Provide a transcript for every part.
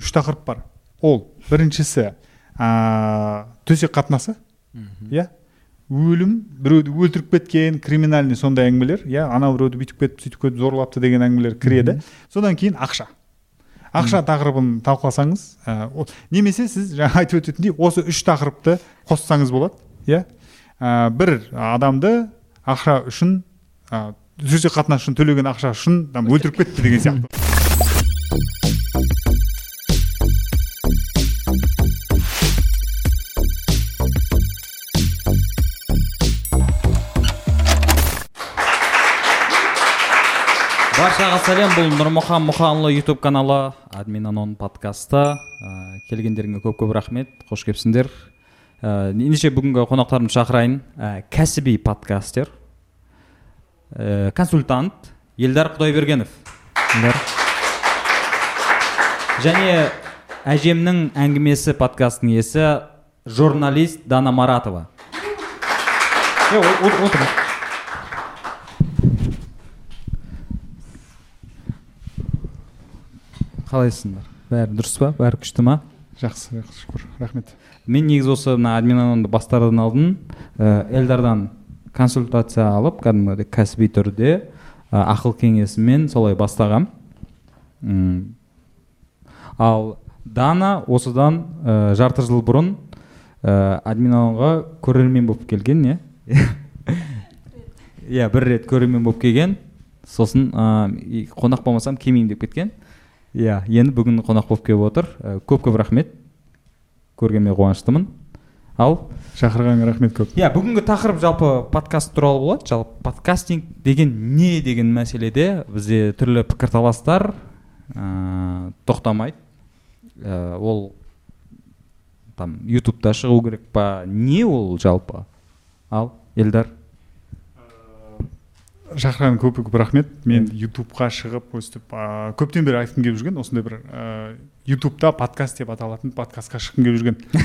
үш тақырып бар. Ол біріншісі төсек қатынасы, иә, өлім, біреуді өлтіріп кеткен, криминальный сондай әңгімелер, иә, ана біреуді бүйтіп кетіп, сөйтіп кетіп, зорлапты деген әңгімелер кіреді. Содан кейін ақша тақырыбын талқыласаңыз, немесе сіз жаңа айтып өтетіндей осы үш тақырыпты қоссаңыз болады, иә. Бір адамды ақша үшін, төсек қатынасы үшін төлеген ақша үшін өлтіріп кетті деген сияқты. Баршаға сәлем, бұл Нұрмұхан Мұханұлы YouTube каналы, Админ Анон подкасты. Келгендеріңе көп рахмет, қош келіпсіңдер. Ендеше бүгінгі қонақтарымды шақырайын. Кәсіби подкастер, консультант Елдар Құдайбергенов. Және әжемнің әңгімесі подкастының иесі журналист Дана Маратова. Отыр. Қалайсыңдар? Бәрі дұрыс па? Бәрі күшті ма? Жақсы, шүкір, рахмет. Мен негізі осы Админ Анонды бастардан алдын Элдардан консультация алып, кәдімгі кәсіби түрде ақыл кеңесімен солай бастағам. Ал Дана осыдан жарты жыл бұрын Админ Анонға көрермен болып келген, не? Иә, бір рет көрермен болып келген. Сосын қонақ болмасам кемейін деп кеткен. Иә, енді бүгін қонақ болып келіп отыр. Көп рахмет. Көргеніме қуаныштымын. Ал шақырғаныңа рахмет көп. Иә, бүгінгі тақырып жалпы подкаст туралы болады. Жалпы подкастинг деген не деген мәселеде бізде түрлі пікірталастар тоқтамайды. Ол там YouTube'да шығу керек па? Не ол жалпы? Ал Елдар. Шақырған көп рахмет. Мен YouTube'ға шығып өстіп көптен бері айтқым келіп жүрген, осындай бір YouTube'да подкаст деп аталатын подкастқа шыққым келіп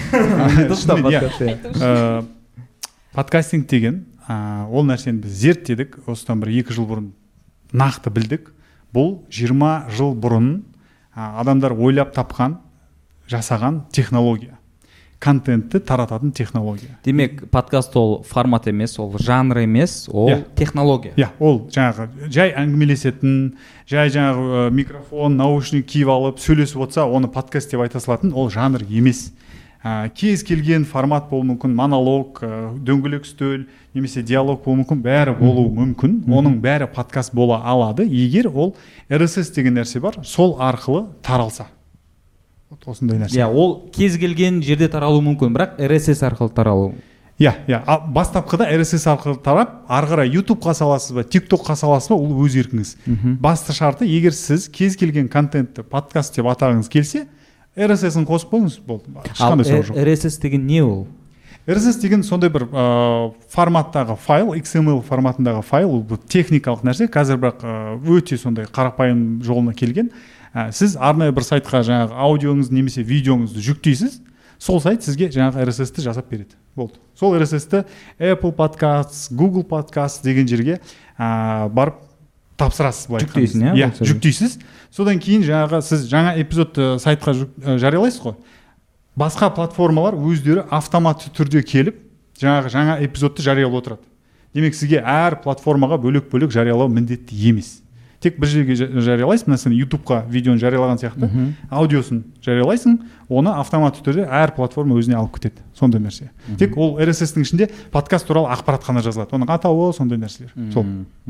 жүрген. Подкастинг деген ол нәрсені біз зерттедік, осыдан бір 2 жыл бұрын нақты білдік. Бұл 20 жыл бұрын адамдар ойлап тапқан, жасаған технология. Контентті тарататын технология. Демек, подкаст ол формат емес, ол жанр емес, ол технология. Иә, ол жаңағы жай әңгімелесетін, жай жаңағы микрофон, наушник киіп алып сөйлесіп отса, оны подкаст деп айта салатын, ол жанр емес. Кез келген формат болуы мүмкін, монолог, дөңгелек үстел, немесе диалог болуы мүмкін, бәрі болуы мүмкін. Оның бәрі подкаст бола алады, егер ол RSS деген нәрсе бар, сол арқылы таралса. Осындай нәрсе. Иә, ол кез келген жерде таралуы мүмкін, бірақ RSS арқылы таралу. Иә. Бастапқыда RSS арқылы тарап, ары қарай YouTube-қа саласыз ба, TikTok-қа саласыз ба, ол өз еркіңіз. Басты шарты, егер сіз кез келген контентті подкаст деп атағыңыз келсе, RSS-ін қосып қойыңыз, болды. Ал RSS деген не ол? RSS деген сондай бір форматтағы файл, XML форматындағы файл, ол техникалық нәрсе, қазір бірақ өте сондай қарапайым жолына келген. Сіз арнайы бір сайтқа жаңағы аудиоңызды немесе видеоңызды жүктейсіз, сол сайт сізге жаңағы RSS-ті жасап береді. Болды. Сол RSS-ті Apple Podcasts, Google Podcasts деген жерге барып тапсырасыз. Жүктейсің, иә? Жүктейсіз. Содан кейін жаңағы сіз жаңа эпизодты сайтқа жариялайсыз ғой. Басқа платформалар өздері автоматты түрде келіп, жаңа эпизодты жариялап отырады. Демек, сізге әр платформаға бөлек-бөлек жариялау міндетті емес. Тек бір жерге жариялайсың, мәселен YouTube-қа видеоны жариялаған сияқты, аудиосын жариялайсың, оны автоматты түрде әр платформа өзіне алып кетеді. Сондай нәрсе. Тек ол RSS-тің ішінде подкаст туралы ақпарат қана жазылады. Оның атауы сондай нәрселер. Сол.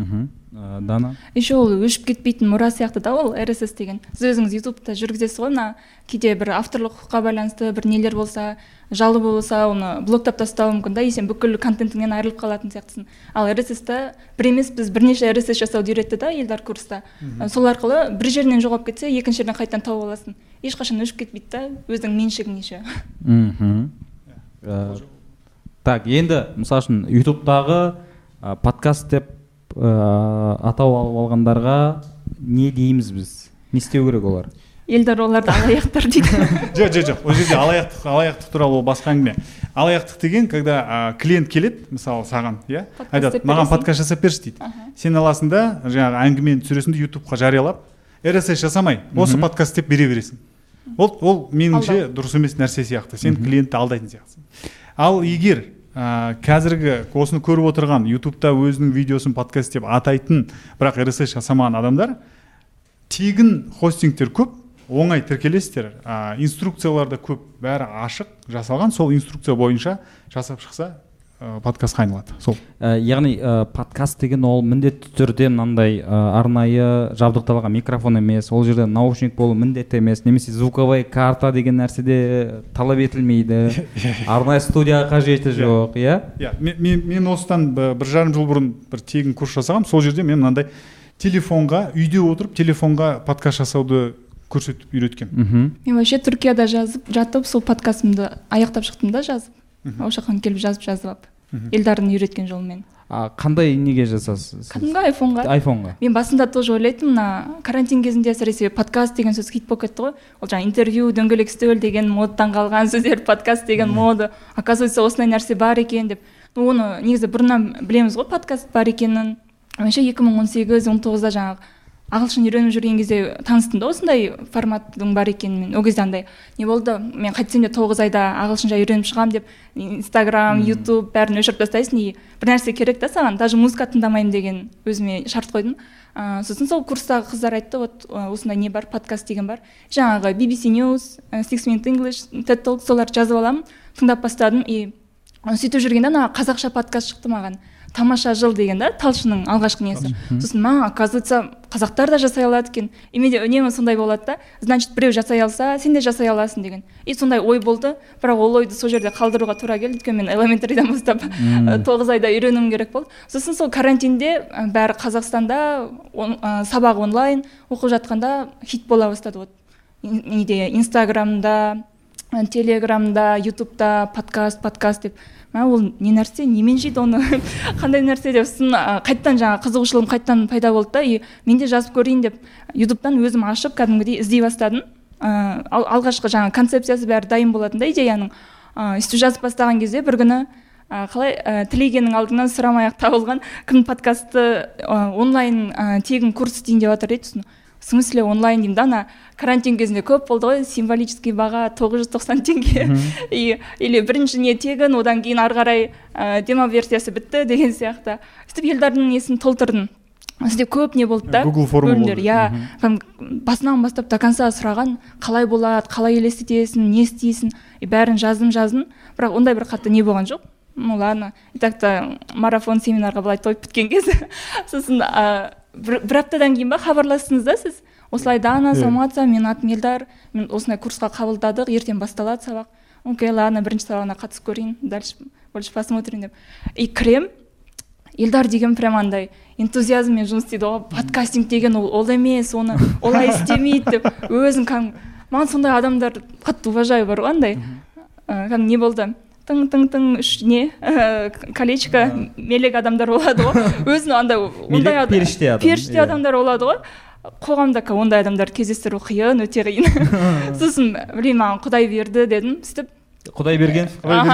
Дана. Еще ол өшіп кетпейтін мұра сияқты да ол RSS деген. Сіз өзіңіз YouTube-та жүргізесіз ғой, кейде бір авторлық құқыққа байланысты бір нелер болса, жалы болса, оны блоктап тастауы мүмкін да, сен бүкіл контентіңнен айырылып қалатын сияқтысың. Ал RSS-та бір емес, біз бірнеше RSS жасауды үйретті да Елдар курста. Сол арқылы бір жерінен жоғалып кетсе, екінші жерден қайтадан тауып аласың. Ешқашан өшіп кетпейді да, өзінің меншігіне ше. Так, енді мысалы үшін YouTube-дағы подкаст деп атау алып алғандарға не дейміз біз? Не істеу керек олар? Елдар оларды алаяқтар дейді. Жоқ. Ол жерде алаяқтық туралы басқа әңгіме. Алаяқтық деген, когда клиент келеді, мысалы саған, иә, айтады, маған подкаст жасап берші дейді. Сен аласың да, жаңағы әңгімені түсіресің де YouTube-қа жариялап, RSS жасамай, осы подкаст деп бере бересің. ол меніңше дұрыс емес нәрсе сияқты. Сен клиентті алдайтын сияқтысың. Ал егер қазіргі осыны көріп отырған ютубта өзінің видеосын подкаст деп атайтын, бірақ RSS жасамаған адамдар, тегін хостингтер көп, оңай тіркелесіздер, инструкциялар да көп, бәрі ашық жасалған, сол инструкция бойынша жасап шықса подкастқа айналады. Сол. Яғни подкаст деген ол міндетті түрде мынандай арнайы жабдықталған микрофон емес, ол жерде наушник болу міндетті емес, немесе звуковой карта деген нәрседе талап етілмейді. Арнайы студияға қажеті жоқ, иә? Мен осыдан 1,5 жыл бұрын бір тегін курс жасағам. Сол жерде мен мынандай телефонға, үйде отырып телефонға подкаст жасауды көрсетіп үйреткен. Мен вообще Түркияда жатып, сол подкастымды аяқтап шықтым да жазып. Ошаққан келіп жазып алып. Елдарын үйреткен жолмен. Қандай неге жасасыз? Кәдімгі айфонға. Мен басында тоже ойлайтын, мына карантин кезінде әсіресе подкаст деген сөз хит болып кетті ғой. Ол жаңа интервью, дөңгелек үстел деген модадан қалған сөздер, подкаст деген мода. Оказывается, осындай нәрсе бар екен деп. Оны негізі бұрыннан білеміз ғой, подкаст бар екенін. Вообще 2018-19-да жаңағы ағылшын үйреніп жүрген кезде таныстым да осындай форматтың бар екенін. Ол кезде андай не болды, мен қайтсем де 9 айда ағылшынша үйреніп шығам деп Инстаграм, Ютуб бәрін өшіріп тастайсың, и бір нәрсе керек та саған, даже музыка тыңдамаймын деген өзіме шарт қойдым. Сосын сол курстағы қыздар айтты, вот осындай не бар, подкаст деген бар. Жаңағы BBC News, 6 Minute English, TED Talk соларды жазып аламын, тыңдап бастадым, и сөйтіп жүргенде ана қазақша подкаст шықты маған. Тамаша жыл деген да, талшының алғашқы несі. Сосын оказывается, қазақтар да жасай алады екен. И менде үнемі сондай болады да, значит, біреу жасай алса, сен де жасай аласың деген. И сондай ой болды, бірақ ол ойды сол жерде қалдыруға тура келді, өйткені мен элементарийдан бастап 9 айда үйренуім керек болды. Сосын сол карантинде бәрі Қазақстанда сабақ онлайн оқып жатқанда хит бола бастады. Вот неде Инстаграмда, Телеграмда, Ютубта подкаст деп. Ол не нәрсе, немен жейді оны, қандай нәрсе деп қайттан жаңа қызығушылығым қайттан пайда болды да, и мен де жазып көрейін деп ютубтан өзім ашып кәдімгідей іздей бастадым. Алғашқы жаңа концепциясы бәрі дайын болатын да, идеяның. Сөйтіп жазып бастаған кезде бір күні қалай тілегеннің алдынан сұрамай-ақ табылған кім подкасты онлайн тегін курс дейін деп жатыр дейді. В смысле онлайн деймін да, ана карантин кезінде көп болды ғой, символический баға 990 теңге. Или бірінші не тегін, одан кейін ары қарай демо версиясы бітті деген сияқты. Сөйтіп елдердің несін толтырдым. Сізде көп не болды да? Google форма болды. Басынан бастап до конца сұраған, қалай болады, қалай елестетесің, не істейсің, бәрін жаздым. Бірақ ондай бір қатты не болған жоқ. Ну ладно, и так-то марафон семинарға былай тойып біткен кез. Сосын бір аптадан кейін ба хабарластыңыз да сіз? Осылай Дана, саламатсыз, мен атым Елдар, мен осындай курсқа қабылдадық, ертең басталады сабақ. Окей, ладно, бірінші сабағына қатысып көрейін, дальше больше посмотрим деп. И кірем, Елдар деген прям андай энтузиазммен жұмыс істейді ғой, подкастинг деген ол емес, оны олай істемейді деп, өзің маған сондай адамдар қатты уважаю бар ғой, андай. Не болды? Тың не колечко мелек адамдар болады ғой, өзін ондай періште адамдар болады ғой, қоғамда ондай адамдар кездестіру қиын, өте қиын. Сосын білмеймін, маған Құдай берді дедім, сөйтіп Құдай берген.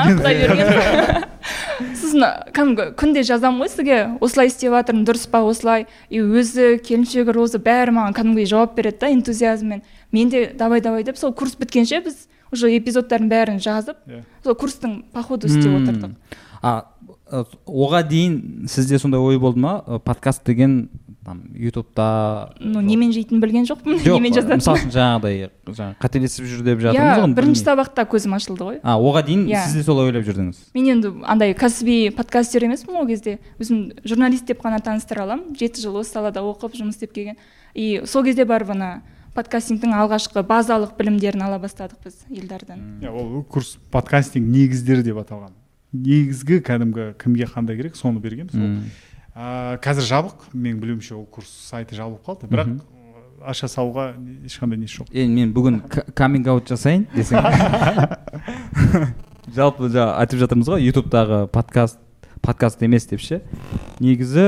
Сосын күнде жазамын ғой сізге, осылай істеп жатырмын, дұрыс па осылай, и өзі келіншегі Роза бәрі маған кәдімгідей жауап береді да, энтузиазммен. Мен де давай деп сол курс біткенше біз уже эпизодтардың бәрін жазып, сол курстың по ходу істеп отырдық. Оға дейін сізде сондай ой болды ма? Подкаст деген ютубта немен жейтін білген жоқпын, немен жазатын. Мысалы үшін жаңағыдай қателесіп жүр деп жатырмыз ғой. Бірінші сабақта көзім ашылды ғой. Оға дейін сіз де солай ойлап жүрдіңіз? Мен енді андай кәсіби подкастер емеспін ол кезде. Өзім журналист деп қана таныстыра аламын. 7 жыл осы салада оқып жұмыс істеп келген. И сол кезде барып подкастингтің алғашқы базалық білімдерін ала бастадық біз Елдардан. Ол курс подкастинг негіздері деп аталған. Негізгі кәдімгі кімге қандай керек, соны берген. Қазір жабық, мен білуімше ол курс сайты жабылып қалды, бірақ аша салуға ешқандай несі жоқ. Мен бүгін каминг аут жасайын десең. Жалпы айтып жатырмыз ғой, ютубтағы подкаст емес деп ше. Негізі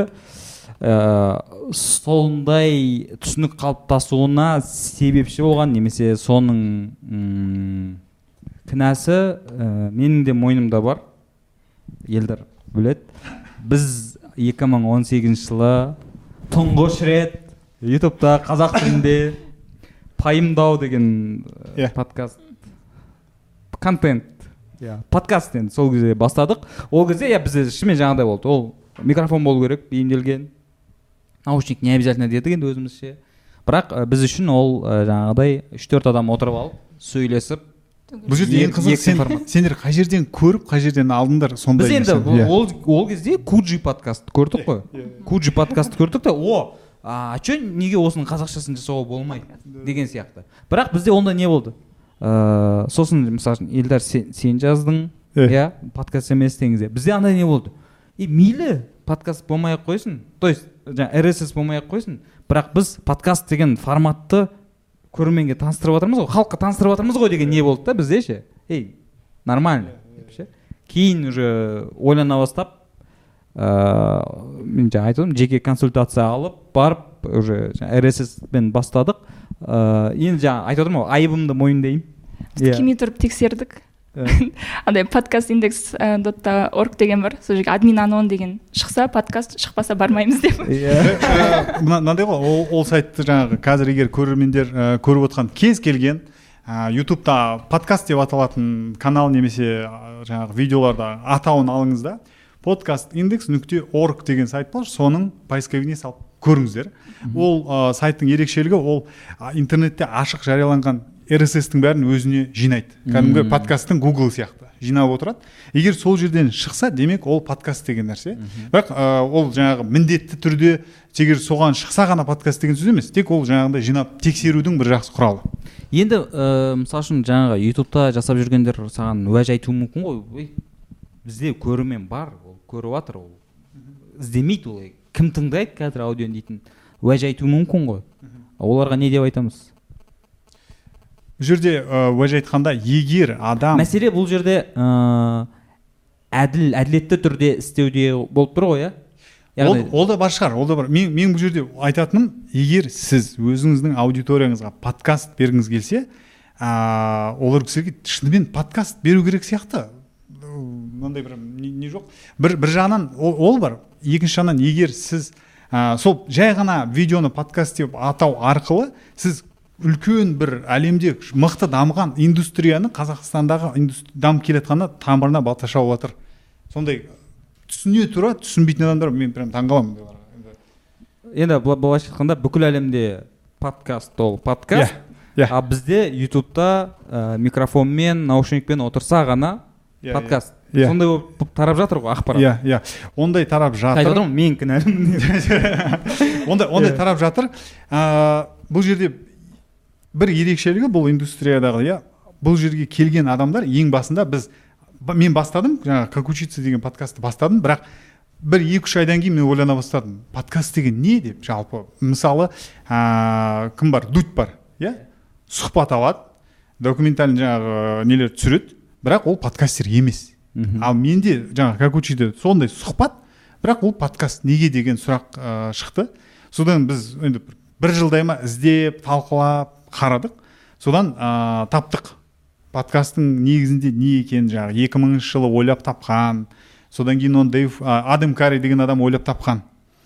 сондай түсінік қалыптасуына себепші болған, немесе соның кінәсі менің де мойнымда бар. Елдар біледі. Біз 2018 жылы тұңғыш рет ютубта қазақ тілінде пайымдау деген подкаст контент подкаст енді сол кезде бастадық. Ол кезде бізде шынымен жаңағыдай болды, ол микрофон болу керек, бейімделген, наушник не обязательно дедік енді өзімізше. Бірақ біз үшін ол жаңағыдай 3-4 адам отырып алып сөйлесіп. Бұл жерде ең қызық, сендер қай жерден көріп, қай жерден алдыңдар сондай. Біз енді ол кезде Куджи подкаст көрдік қой. Куджи подкаст көрдік та, че неге осының қазақшасын жасауға болмайды деген сияқты. Бірақ бізде онда не болды? Сосын мысалы Елдар сен жаздың, подкаст емес дегенде. Бізде андай не болды? Мейлі подкаст болмай ақ қойсын. То есть RSS болмай ақ қойсын. Бірақ біз подкаст деген форматты көрерменге таныстырып жатырмыз ғой, халыққа таныстырып жатырмыз ғой деген не болды да бізде ше. Нормально. Кейін уже ойлана бастап, мен жаңа айтып, жеке консультация алып, барып уже RSS-пен бастадық. Енді жаңа айтып отырмын ғой, айыбымды мойындаймын. Біз кеме тұрып тексердік. Андай podcastindex.org деген бар, сол жерге админ анон деген шықса подкаст, шықпаса бармаймыз деп. Мынандай ғой, ол сайтты жаңағы қазір егер көрермендер көріп отқан кез келген ютубта подкаст деп аталатын канал немесе жаңағы видеоларда атауын алыңыз да, podcastindex.org деген сайт бар, соның поисковигіне салып көріңіздер. Ол сайттың ерекшелігі, ол интернетте ашық жарияланған RSS-тің бәрін өзіне жинайды. Кәдімгі подкасттың Google сияқты жинап отырады. Егер сол жерден шықса, демек ол подкаст деген нәрсе. Бірақ ол жаңағы міндетті түрде егер соған шықса ғана подкаст деген сөз емес. Тек ол жаңағындай жинап тексерудің бір жақсы құралы. Енді мысалы үшін жаңағы YouTube-та жасап жүргендер саған уәж айтуы мүмкін ғой. Бізде көрермен бар, ол көріп жатыр, ол іздемейді, ол кім тыңдайды қазір аудионы дейтін уәж айтуы мүмкін ғой. Оларға не деп айтамыз? Бұл жерде уәж айтқанда, егер адам мәселе бұл жерде әділетті түрде істеуде болып тұр ғой, ол да бар шығар, ол да бар. Мен бұл жерде айтатыным, егер сіз өзіңіздің аудиторияңызға подкаст бергіңіз келсе, олар кісілерге шынымен подкаст беру керек сияқты. Мынандай бір не жоқ. Бір жағынан ол бар. Екінші жағынан, егер сіз сол жай ғана видеоны подкаст деп атау арқылы сіз үлкен бір әлемде мықты дамыған индустрияны Қазақстандағы дамып келе жатқанда тамырына балта шауып жатыр. Сондай түсіне тұра түсінбейтін адамдар мен прям таңғаламын. Енді былайша айтқанда бүкіл әлемде подкаст ол подкаст, а бізде ютубта микрофонмен, наушникпен отырса ғана подкаст. Сондай болып тарап жатыр ғой ақпарат. Ондай тарап жатыр. Айтып отырмын, мен кінәлімін. Ондай тарап жатыр. Бұл жерде бір ерекшелігі бұл индустриядағы, бұл жерге келген адамдар ең басында мен бастадым, жаңағы как учиться деген подкастты бастадым, бірақ бір 2-3 айдан кейін мен ойлана бастадым, подкаст деген не деп, жалпы мысалы кім бар, Дудь бар, сұхбат алады, документальный жаңағы нелер түсіреді, бірақ ол подкастер емес. Ал менде жаңағы как учиться сондай сұхбат, бірақ ол подкаст неге деген сұрақ шықты. Содан біз енді бір жылдай ма іздеп, талқылап қарадық. Содан таптық. Подкасттың негізінде не екен, жаңағы 2000 жылы ойлап тапқан. Содан кейін оны Адам Кари деген адам ойлап тапқан.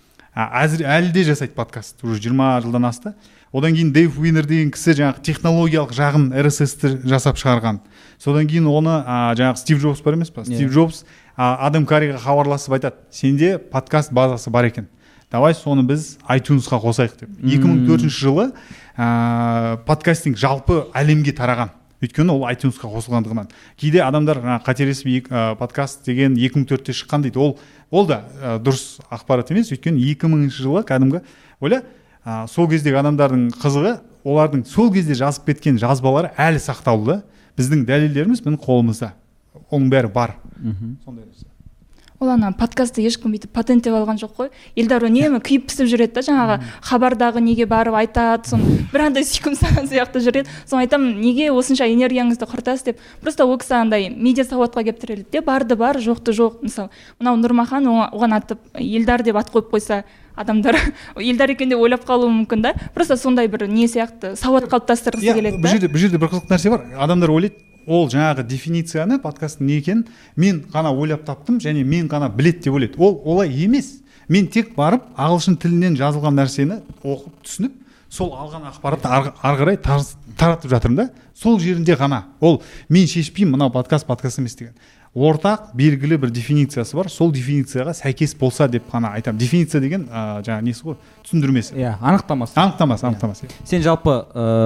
Әлі де жасайды подкаст, уже 20 жылдан асты. Одан кейін Дэйв Уинер деген кісі жаңағы технологиялық жағын RSS-ті жасап шығарған. Содан кейін оны жаңағы Стив Джобс бар емес па? Стив Джобс Адам Кариға хабарласып айтады, сенде подкаст базасы бар екен. Давай соны біз iTunes-қа қосайық деп. 2004 жылы подкастинг жалпы әлемге тараған. Өйткені ол iTunes-қа қосылғандығынан. Кейде адамдар қателесіп подкаст деген 2004-те шыққан дейді. Ол да дұрыс ақпарат емес. Өйткені 2000 жылы кәдімгі сол кездегі адамдардың қызығы, олардың сол кезде жазып кеткен жазбалары әлі сақтаулы. Біздің дәлелдеріміз біздің қолымызда. Оның бәрі бар. Сондай нәрсе. Ол подкастты ешкім бүйтіп патенттеп алған жоқ қой. Елдар үнемі күйіп пісіп жүреді да, жаңағы хабардағы неге барып айтады, сон бір андай сүйкім сияқты жүреді. Сон айтамын, неге осынша энергияңызды құртасыз деп. Просто ол кісі андай медиа сауатқа келіп тіреледі де, барды бар, жоқты жоқ. Мысалы, мынау Нұрмахан оған атып Елдар деп ат қойып қойса, адамдар Елдар екен деп ойлап қалуы мүмкін да. Просто сондай бір не сияқты сауат қалыптастырғысы келеді да. Бұл жерде бір қызық нәрсе бар. Адамдар ойлайды, ол жаңағы дефиницияны подкасттың не екенін мен ғана ойлап таптым және мен ғана білет деп ойлайды. Ол олай емес. Мен тек барып ағылшын тілінен жазылған нәрсені оқып түсініп, сол алған ақпаратты ары қарай таратып жатырмын да. Сол жерінде ғана ол мен шешпеймін мынау подкаст емес деген. Ортақ белгілі бір дефинициясы бар, сол дефиницияға сәйкес болса деп ғана айтамын. Дефиниция деген жаңа несі ғой, түсіндірмесі. Анықтамасы. Сен жалпы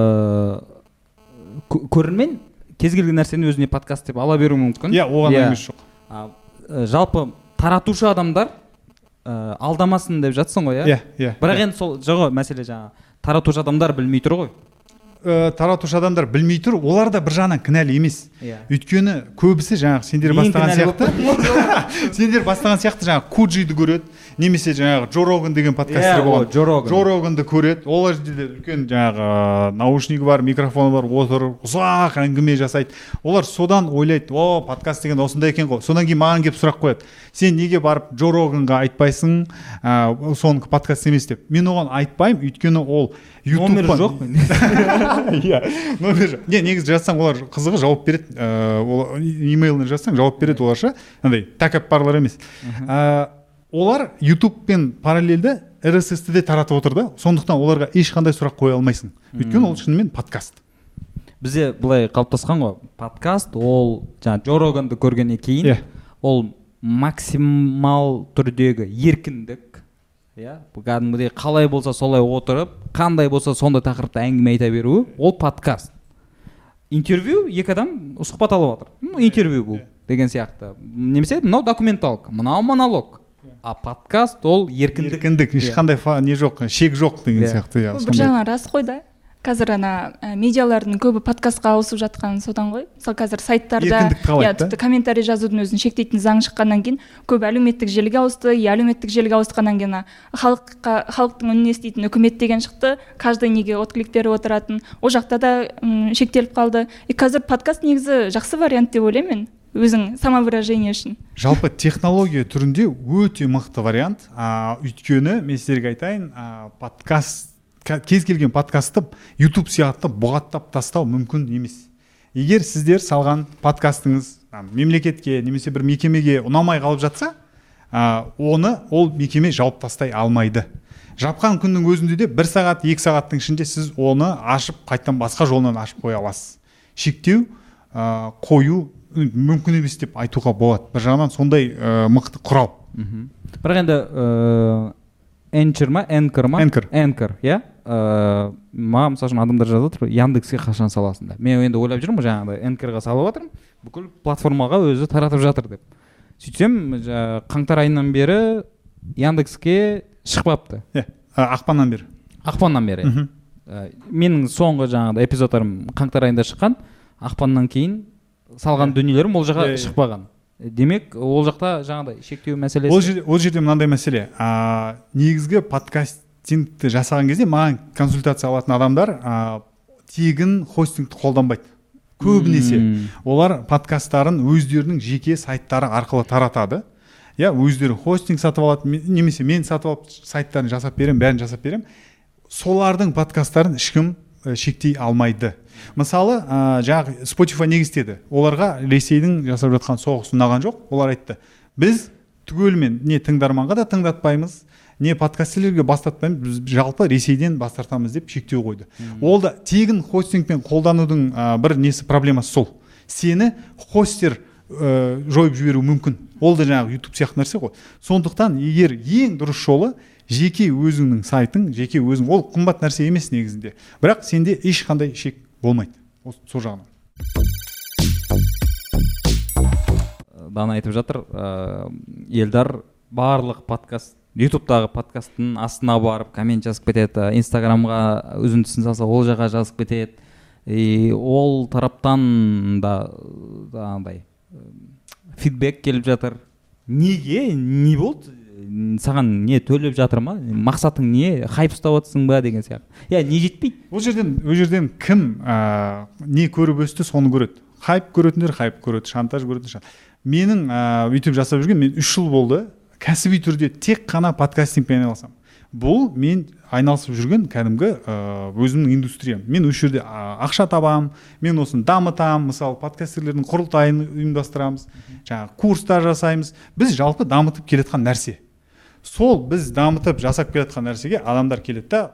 көрермен кез келген нәрсені өзіне подкаст деп ала беруі мүмкін. Оған емес жоқ. Жалпы таратушы адамдар алдамасын деп жатсың ғой, бірақ енді сол жоқ, мәселе жаңа таратушы адамдар білмей тұр ғой. Таратушы адамдар білмей тұр, олар да бір жағынан кінәлі емес. Өйткені көбісі жаңағы сендер бастаған сияқты жаңағы Куджиді көреді, немесе жаңағы Джо Роган деген подкастер болған. Джо Роганды көреді. Олар жерде үлкен жаңағы наушнигі бар, микрофоны бар, отырып ұзақ әңгіме жасайды. Олар содан ойлайды, подкаст деген осындай екен ғой. Содан кейін маған келіп сұрақ қояды. Сен неге барып Джо Роганға айтпайсың, соныкі подкаст емес деп. Мен оған айтпаймын, өйткені ол номер жоқ. Номер жоқ. Негізі жазсаң олар қызығы жауап береді. Имейліне жазсаң жауап береді оларша. Андай тәкаппарлар емес. Олар YouTube'пен параллельді RSS-ті де таратып отыр да. Сондықтан оларға ешқандай сұрақ қоя алмайсың. Өйткені ол шынымен подкаст. Бізде былай қалыптасқан ғой, подкаст ол жаңа Джо Роганды көргеннен кейін ол максимал түрдегі еркіндік, кәдімгідей қалай болса солай отырып, қандай болса сондай тақырыпта әңгіме айта беруі, ол подкаст. Интервью екі адам сұхбат алып жатыр. Интервью бұл деген сияқты. Немесе мынау документалка, мынау монолог. А подкаст ол еркіндік, ешқандай не жоқ, шек жоқ деген сияқты. Бір жағынан рас қой да. Қазір медиалардың көбі подкастқа ауысып жатқан содан ғой. Мысалы қазір сайттарда тіпті комментарий жазудың өзін шектейтін заң шыққаннан кейін көп әлеуметтік желіге ауысты. Әлеуметтік желіге ауысқаннан кейін халықтың үнін еститін үкімет деген шықты. Каждый неге отклик беріп отыратын. Ол жақта да шектеліп қалды. Қазір подкаст негізі жақсы вариант деп ойлаймын мен. Өзің самовыражение үшін. Жалпы технология түрінде өте мықты вариант. Өйткені мен сіздерге айтайын, кез келген подкастты YouTube сияқты бұғаттап тастау мүмкін емес. Егер сіздер салған подкастыңыз мемлекетке немесе бір мекемеге ұнамай қалып жатса, оны ол мекеме жауып тастай алмайды. Жапқан күннің өзінде де 1 сағат, 2 сағаттың ішінде сіз оны ашып, қайттан басқа жолынан ашып қоя аласыз. Шектеу, қою мүмкін емес деп айтуға болады. Бір жағынан сондай мықты құрал. Бірақ енді Anchor, маған мысалы адамдар жазып отыр, Яндекске қашан саласың? Мен енді ойлап жүрмін, жаңағыдай Anchorға салып жатырмын, бүкіл платформаға өзі таратып жатыр деп. Сөйтсем, қаңтар айынан бері Яндекске шықпапты. Ақпаннан бері. Менің соңғы жаңағыдай эпизодтарым қаңтар айында шыққан, ақпаннан кейін салған дүниелерім ол жаққа шықпаған. Демек, ол жақта жаңағыдай шектеу мәселесі. Ол жерде мынандай мәселе. Негізгі подкастингті жасаған кезде маған консультация алатын адамдар тегін хостингті қолданбайды. Көбінесе олар подкасттарын өздерінің жеке сайттары арқылы таратады. Өздері хостинг сатып алады, немесе мен сатып алып сайттарын жасап берем, бәрін жасап берем. Солардың подкасттарын ешкім шектей алмайды. Мысалы, жаңағы Spotify не істеді? Оларға Ресейдің жасап жатқан соғысы ұнаған жоқ. Олар айтты, біз түгелмен не тыңдарманға да тыңдатпаймыз, не подкастерлерге бастатпаймыз, біз жалпы Ресейден бастартамыз деп шектеу қойды. Ол да тегін хостингпен қолданудың бір несі проблемасы сол. Сені хостер жойып жіберу мүмкін. Ол да жаңағы YouTube сияқты нәрсе ғой. Сондықтан егер ең дұрыс жолы жеке өзіңнің сайтың, жеке өзің, ол қымбат нәрсе емес негізінде. Бірақ сенде ешқандай шек болмайды. Сол жағынан. Дана айтып жатыр, елдар барлық подкаст, YouTube'дағы подкасттың астына барып коммент жазып кетеді, Instagramға үзіндісін салса ол жаққа жазып кетеді. Ол тараптан да фидбек келіп жатыр. Неге? Не болды? Саған не төлеп жатыр ма? Мақсатың не? Хайп ұстап отырсың ба деген сияқты. Не жетпейді. Ол жерден кім не көріп өсті, соны көреді. Хайп көретіндер хайп көреді, шантаж көретіндер шантаж. Менің өйтіп жасап жүрген, мен 3 жыл болды, кәсіби түрде тек қана подкастингпен айналысамын. Бұл мен айналысып жүрген кәдімгі өзімнің индустриям. Мен осы жерде ақша табам, мен осыны дамытам, мысалы подкастерлердің құрылтайын ұйымдастырамыз, жаңағы курстар жасаймыз. Біз жалпы дамытып келе жатқан нәрсе. Сол біз дамытып жасап келе жатқан нәрсеге адамдар келеді да,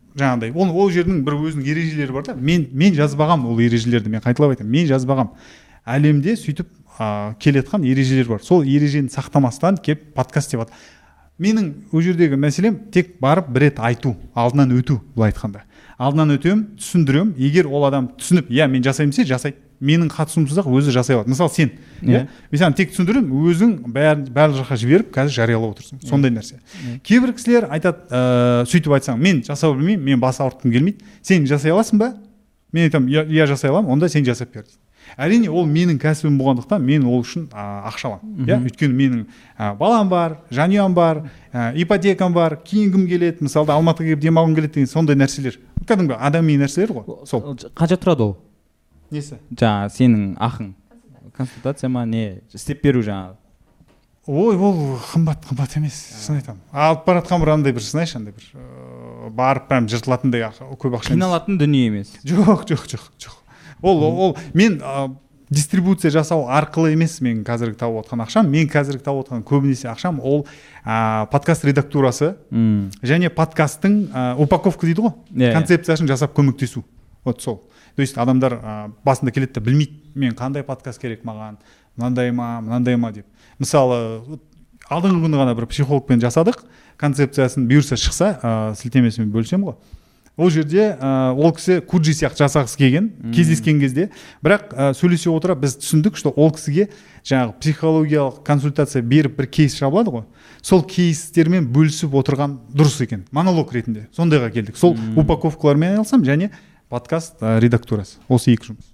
жаңағыдай ол жердің бір өзінің ережелері бар да. Мен жазбағам ол ережелерді, мен қайталап айтамын, мен жазбағам. Әлемде сөйтіп келетқан ережелер бар. Сол ережені сақтамастан келіп подкаст деп менің ол жердегі мәселем тек барып бір рет айту, алдынан өту, былай айтқанда. Алдынан өтем, түсіндірем, егер ол адам түсініп, мен жасаймын десе, жасайды. Менің қатысуымсыз ақ өзі жасай алады. Мысалы сен, мен саған тек түсіндірем, өзің барлық жаққа жіберіп, қазір жариялап отырсың. Сондай нәрсе. Кейбір кісілер айтады, сөйтіп айтсаң, мен жасай білмеймін, мен бас ауыртқым келмейді. Сен жасай аласың ба? Мен айтамын, я жасай аламын, онда сен жасап бер. Әрине ол менің кәсібім болғандықтан мен ол үшін ақша аламын. Өйткені менің балам бар, жанұям бар, ипотекам бар, киінгім келеді, мысалы Алматыға келіп демалғым келеді деген сондай нәрселер. Кәдімгі адами нәрселер ғой. Сол. Қанша тұрады ол? Несі? Жаңа сенің ақың. Консультация ма, не істеп беру жаңағы? Ой, ол қымбат емес, шын айтамын. Алып баратқан бір андай бір сынайшы, андай бір барып прям жыртылатындай көп ақша емес. Қиналатын дүние емес. Жоқ. Ол мен дистрибуция жасау арқылы емес мен қазіргі тауып отқан ақшам. Мен қазіргі тауып отқан көбінесе ақшам ол подкаст редактурасы және подкасттың упаковка дейді ғой, концепциясын жасап көмектесу. Вот сол. То есть адамдар басында келеді де білмейді, мен қандай подкаст керек маған, мынандай ма деп. Мысалы, алдыңғы күні ғана бір психологпен жасадық, концепциясын бұйырса шықса, сілтемесімен бөлсем ғой. Ол жерде ол кісі Куджи сияқты жасағысы келген, кездескен кезде, бірақ сөйлесе отыра біз түсіндік, что ол кісіге жаңағы психологиялық консультация беріп бір кейс жабылады ғой. Сол кейстермен бөлісіп отырған дұрыс екен, монолог ретінде. Сондайға келдік. Сол упаковкалармен айналсам және подкаст редактурасы. Осы екі жұмыс.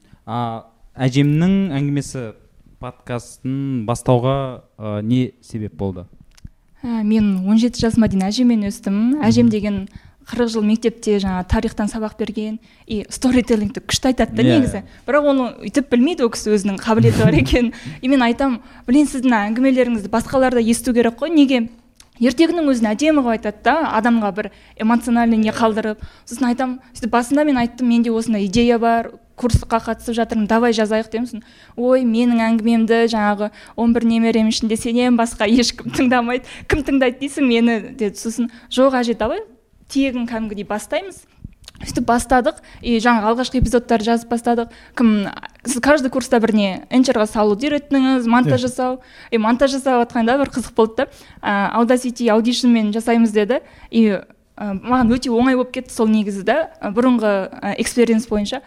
Әжемнің әңгімесі подкастын бастауға не себеп болды? Мен 17 жасыма дейін әжеммен өстім. Әжем деген 40 жыл мектепте жаңа тарихтан сабақ берген и сторителлингті күшті айтады да негізі. Бірақ оны үйтіп білмейді, ол кісі өзінің қабілеті бар екен. И мен айтам, блин, сіздің әңгімелеріңізді басқаларда есту керек қой, неге? Ертегінің өзін әдемі қылып айтады да, адамға бір эмоциональный не қалдырып. Сосын айтам, басында мен айттым, менде осындай идея бар, курсқа қатысып жатырмын, давай жазайық демсін. Ой, менің әңгімемді жаңағы 11 немерем ішінде сенен басқа ешкім тыңдамайды. Кім тыңдайды дейсің мені деді. Сосын жоқ әже, давай тегін кәдімгідей бастаймыз. Сөйтіп бастадық, и жаңағы алғашқы эпизодтарды жазып бастадық. Сіз каждый курста бір не энчерға салуды үйреттіңіз, монтаж жасау. Монтаж жасап жатқанда бір қызық болды да. Audacity аудишнмен жасаймыз деді. И маған өте оңай болып кетті сол негізі да. Бұрынғы экспириенс бойынша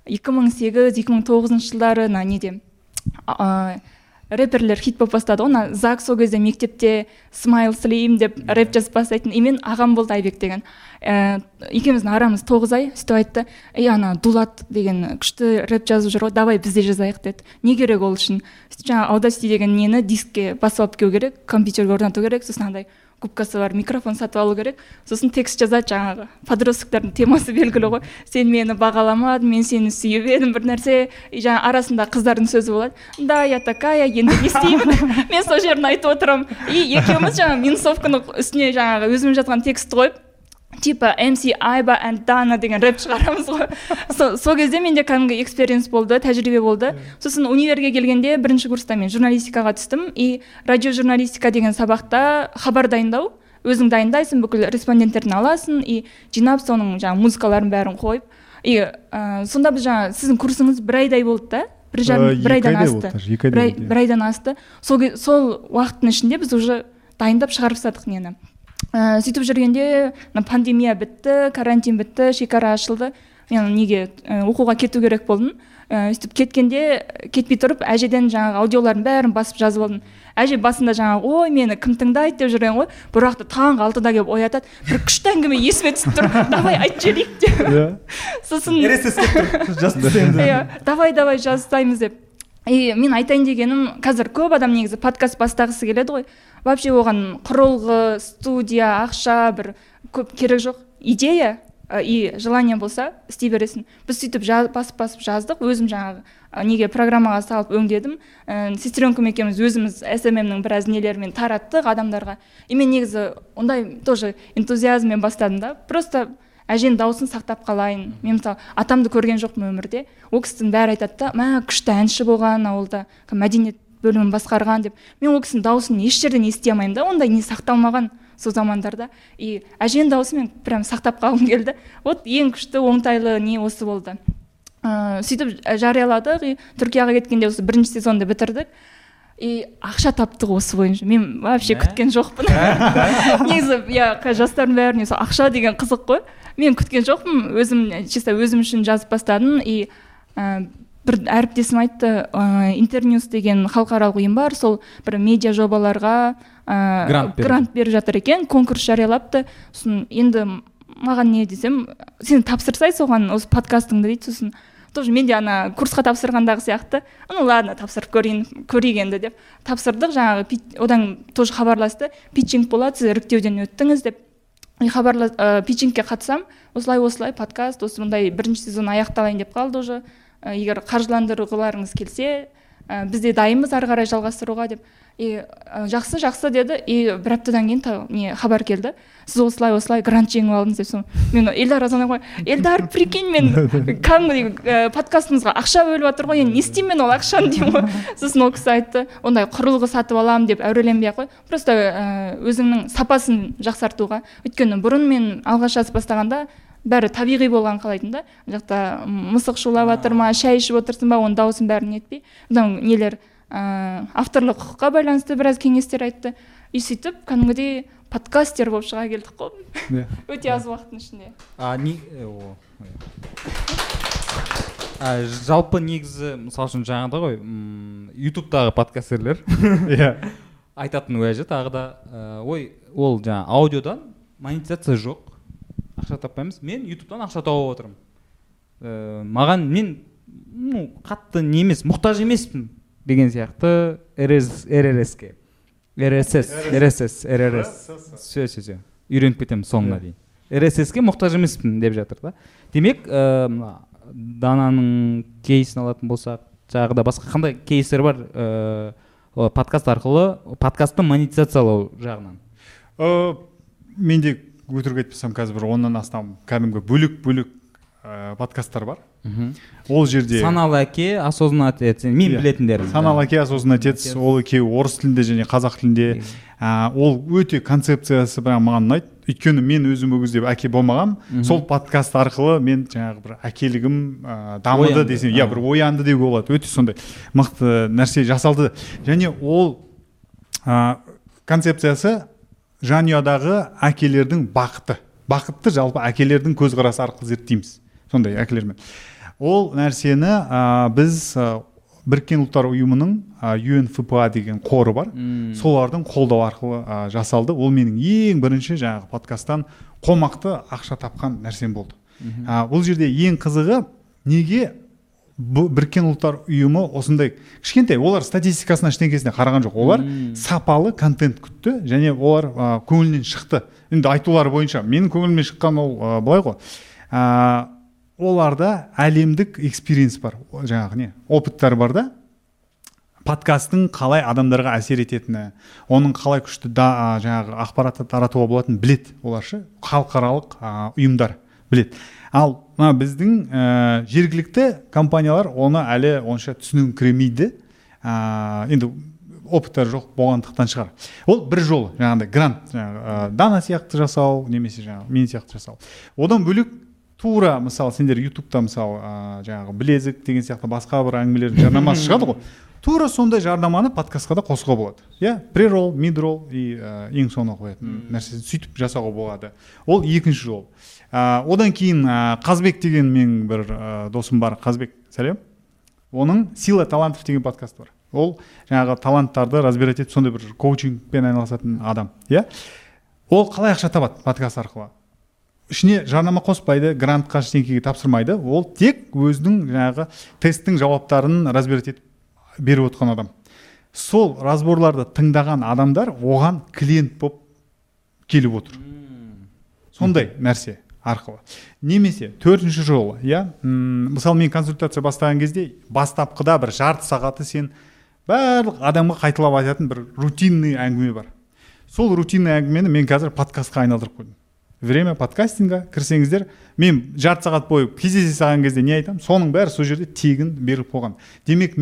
2008-2009 жылдары неде рэперлер хит болып бастады ғой. Зак сол кезде мектепте Smile Slim деп рэп жазып бастайтын. И мен ағам болды, Айбек деген. Екеуміздің арамыз 9 ай. Сөйтіп айтты, ана Дулат деген күшті рэп жазып жүр ғой, давай бізде жазайық деді. Не керек ол үшін? Сөйтіп жаңа Audacity деген нені дискке басып алып келу керек, компьютерге орнату керек, сосын андай губкасы бар, микрофон сатып алу керек. Сосын текст жазады жаңағы. Подростктардың темасы белгілі ғой. Сен мені бағаламадың, мен сені сүйіп едім, бір нәрсе. Жаңа арасында қыздардың сөзі болады. Да, я такая, енді не істеймін? Мен сол жерін айтып отырамын. И екеуміз жаңа минусовканың үстіне жаңағы өзім жазған текст қойып, типа MC Айба and Dana деген рэп шығарамыз ғой. Сол кезде менде кәдімгі экспириенс болды, тәжірибе болды. Сосын универге келгенде бірінші курста мен журналистикаға түстім. И радиожурналистика деген сабақта хабар дайындау. Өзің дайындайсың, бүкіл респонденттерін аласың, и жинап соның жаңа музыкаларын бәрін қойып. И сонда біз жаңа сіздің курсыңыз бір айдай болды да? бір айдан асты. Сол уақыттың ішінде біз уже дайындап шығарып тастадық нені. Сөйтіп жүргенде пандемия бітті, карантин бітті, шекара ашылды. Мен неге оқуға кету керек болдым. Сөйтіп кетпей тұрып, әжеден жаңағы аудиолардың бәрін басып жазып алдым. Әже басында жаңағы, ой, мені кім тыңдайды деп жүрген ғой. Бірақ таңғы 6-да келіп оятады. Бір күшті әңгіме есіме түсіп тұр. Давай айтып жіберейік деп. Сосын давай жазсаймыз деп. И мен айтайын дегенім, қазір көп адам негізі подкаст бастағысы келеді ғой. Вообще оған құрылғы, студия, ақша бір көп керек жоқ. Идея и желание болса істей бересің. Біз сөйтіп басып жаздық. Өзім жаңағы неге программаға салып өңдедім. Сестренкам екеуміз өзіміз SMM-нің біраз нелерімен тараттық адамдарға. И мен негізі ондай тоже энтузиазммен бастадым да. Просто әженің дауысын сақтап қалайын. Мен мысалы атамды көрген жоқпын өмірде. Ол кісінің бәрі айтады да, күшті әнші болған ауылда, мәдениет бөлімін басқарған деп. Мен ол кісінің дауысын еш жерден ести алмаймын да, ондай не сақталмаған. сол замандарда. И әженің дауысын мен прям сақтап қалғым келді. Вот ең күшті оңтайлы не осы болды. Сөйтіп жарияладық, и Түркияға кеткенде осы бірінші сезонды бітірдік. И ақша таптық осы бойынша. Мен вообще күткен жоқпын. Негізі жастардың бәріне ақша деген қызық қой. Мен күткен жоқпын. Чисто өзім үшін жазып бастадым. И бір әріптесім айтты, Интерньюс деген халықаралық ұйым бар, сол бір медиа жобаларға грант беріп жатыр екен, конкурс жариялапты. Сосын енді маған не десем, сен тапсырсай соған осы подкастыңды дейді. Сосын тоже мен де ана курсқа тапсырғандағы сияқты, ну ладно, тапсырып көрейік енді деп тапсырдық. Жаңағы одан тоже хабарласты, питчинг болады, сіз іріктеуден өттіңіз деп. Питчингке қатысам, осылай подкаст, осы мұндай бірінші сезон аяқталайын деп қалды уже. Егер қаржыландырғыларыңыз келсе, бізде дайынбыз ары қарай жалғастыруға деп. Жақсы деді. И бір аптадан кейін хабар келді. Сіз осылай грант жеңіп алдыңыз деп. Мен Эльдар азанай Эльдар, прикинь, мен кәдімгідей подкастымызға ақша бөліп жатыр ғой, не істеймін мен ол ақшаны деймін ғой. Сосын ол кісі айтты, ондай құрылғы сатып аламын деп әуреленбей ақ қой. Просто өзіңнің сапасын жақсартуға. Өйткені бұрын мен алғаш жазып бастағанда бәрі табиғи болған қалайтын да. Жақта мысық шулап жатыр ма, шай ішіп отырсың ба, оның дауысын бәрін етпей. Одан нелер авторлық құқыққа байланысты біраз кеңестер айтты. И сөйтіп кәдімгідей подкастер болып шыға келдік қой. Өте аз уақыттың ішінде. Жалпы негізі, мысалы үшін жаңағыда ғой, ютубтағы подкастерлер айтатын уәжі тағы да, ол жаңа аудиодан монетизация жоқ, ақша таппаймыз. Мен ютубтан ақша тауып отырмын. Маған мен қатты немес, мұқтаж емеспін деген сияқты RSS-ке. Үйреніп кетемін соңына дейін. RSS-ке мұқтаж емеспін деп жатыр да. Демек, Дананың кейсін алатын болсақ, жаңағыда басқа қандай кейстер бар подкаст арқылы, подкастты монетизациялау жағынан? Мен де өтірік айтпасам, қазір бір 10-нан астам кәдімгі бөлік подкасттар бар. Ол жерде Саналы әке, осознанный отец, мен білетіндерім. Саналы әке, осознанный отец, ол екеуі орыс тілінде және қазақ тілінде. Ол өте концепциясы маған ұнайды. Өйткені мен өзім ол кезде әке болмағам. Сол подкаст арқылы мен жаңағы бір әкелігім дамыды десем, бір оянды деуге болады. Өте сондай мықты нәрсе жасалды. Және ол концепциясы жанұядағы әкелердің бақытты жалпы әкелердің көзқарасы арқылы зерттейміз. Сондай әкелермен. Ол нәрсені біз Біріккен ұлттар ұйымының UNFPA деген қоры бар. Солардың қолдау арқылы жасалды. Ол менің ең бірінші жаңағы подкасттан қомақты ақша тапқан нәрсем болды. Бұл жерде ең қызығы, неге Біріккен ұлттар ұйымы осындай кішкентай, олар статистикасына ештеңкесіне қараған жоқ. Олар сапалы контент күтті және олар көңілінен шықты. Енді айтулары бойынша менің көңілімнен шыққан ол былай ғой. Оларда әлемдік экспириенс бар, жаңағы опыттар бар да, подкасттың қалай адамдарға әсер ететіні, оның қалай күшті жаңағы ақпаратты таратуға болатынын білет, оларшы халықаралық ұйымдар білет. Ал біздің жергілікті компаниялар оны әлі онша түсініңкіремейді. Енді опыттар жоқ болғандықтан шығар. Ол бір жол, жаңағыдай грант, Дана сияқты жасау, немесе жаңағы мен сияқты жасау. Одан бөлек тура, мысалы, сендер ютубта мысалы жаңағы білезік деген сияқты басқа бір әңгімелердің жарнамасы шығады ғой. Тура сондай жарнаманы подкастқа да қосуға болады. Pre-roll, mid-roll и ең соңына қоятын нәрсені сөйтіп жасауға болады. Ол екінші жол. Одан кейін Қазбек деген менің бір досым бар, Қазбек, сәлем. Оның Сила талантов деген подкаст бар. Ол жаңағы таланттарды разбирать етіп, сондай бір коучингпен айналысатын адам. Ол қалай ақша табады подкаст арқылы? Ішіне жарнама қоспайды, грантқа ештеңеге тапсырмайды. Ол тек өзінің жаңағы тесттің жауаптарын разбирать етіп беріп отқан адам. Сол разборларды тыңдаған адамдар оған клиент болып келіп отыр. Сондай нәрсе арқылы. Немесе төртінші жол, мысалы мен консультация бастаған кезде бастапқыда бір жарты сағаты сен барлық адамға қайталап айтатын бір рутинный әңгіме бар. Сол рутинный әңгімені мен қазір подкастқа айналдырып қойдым. Время подкастинга кірсеңіздер, мен жарты сағат бойы кездесе саған кезде не айтамын, соның бәрі сол жерде тегін беріп қойған. Демек мен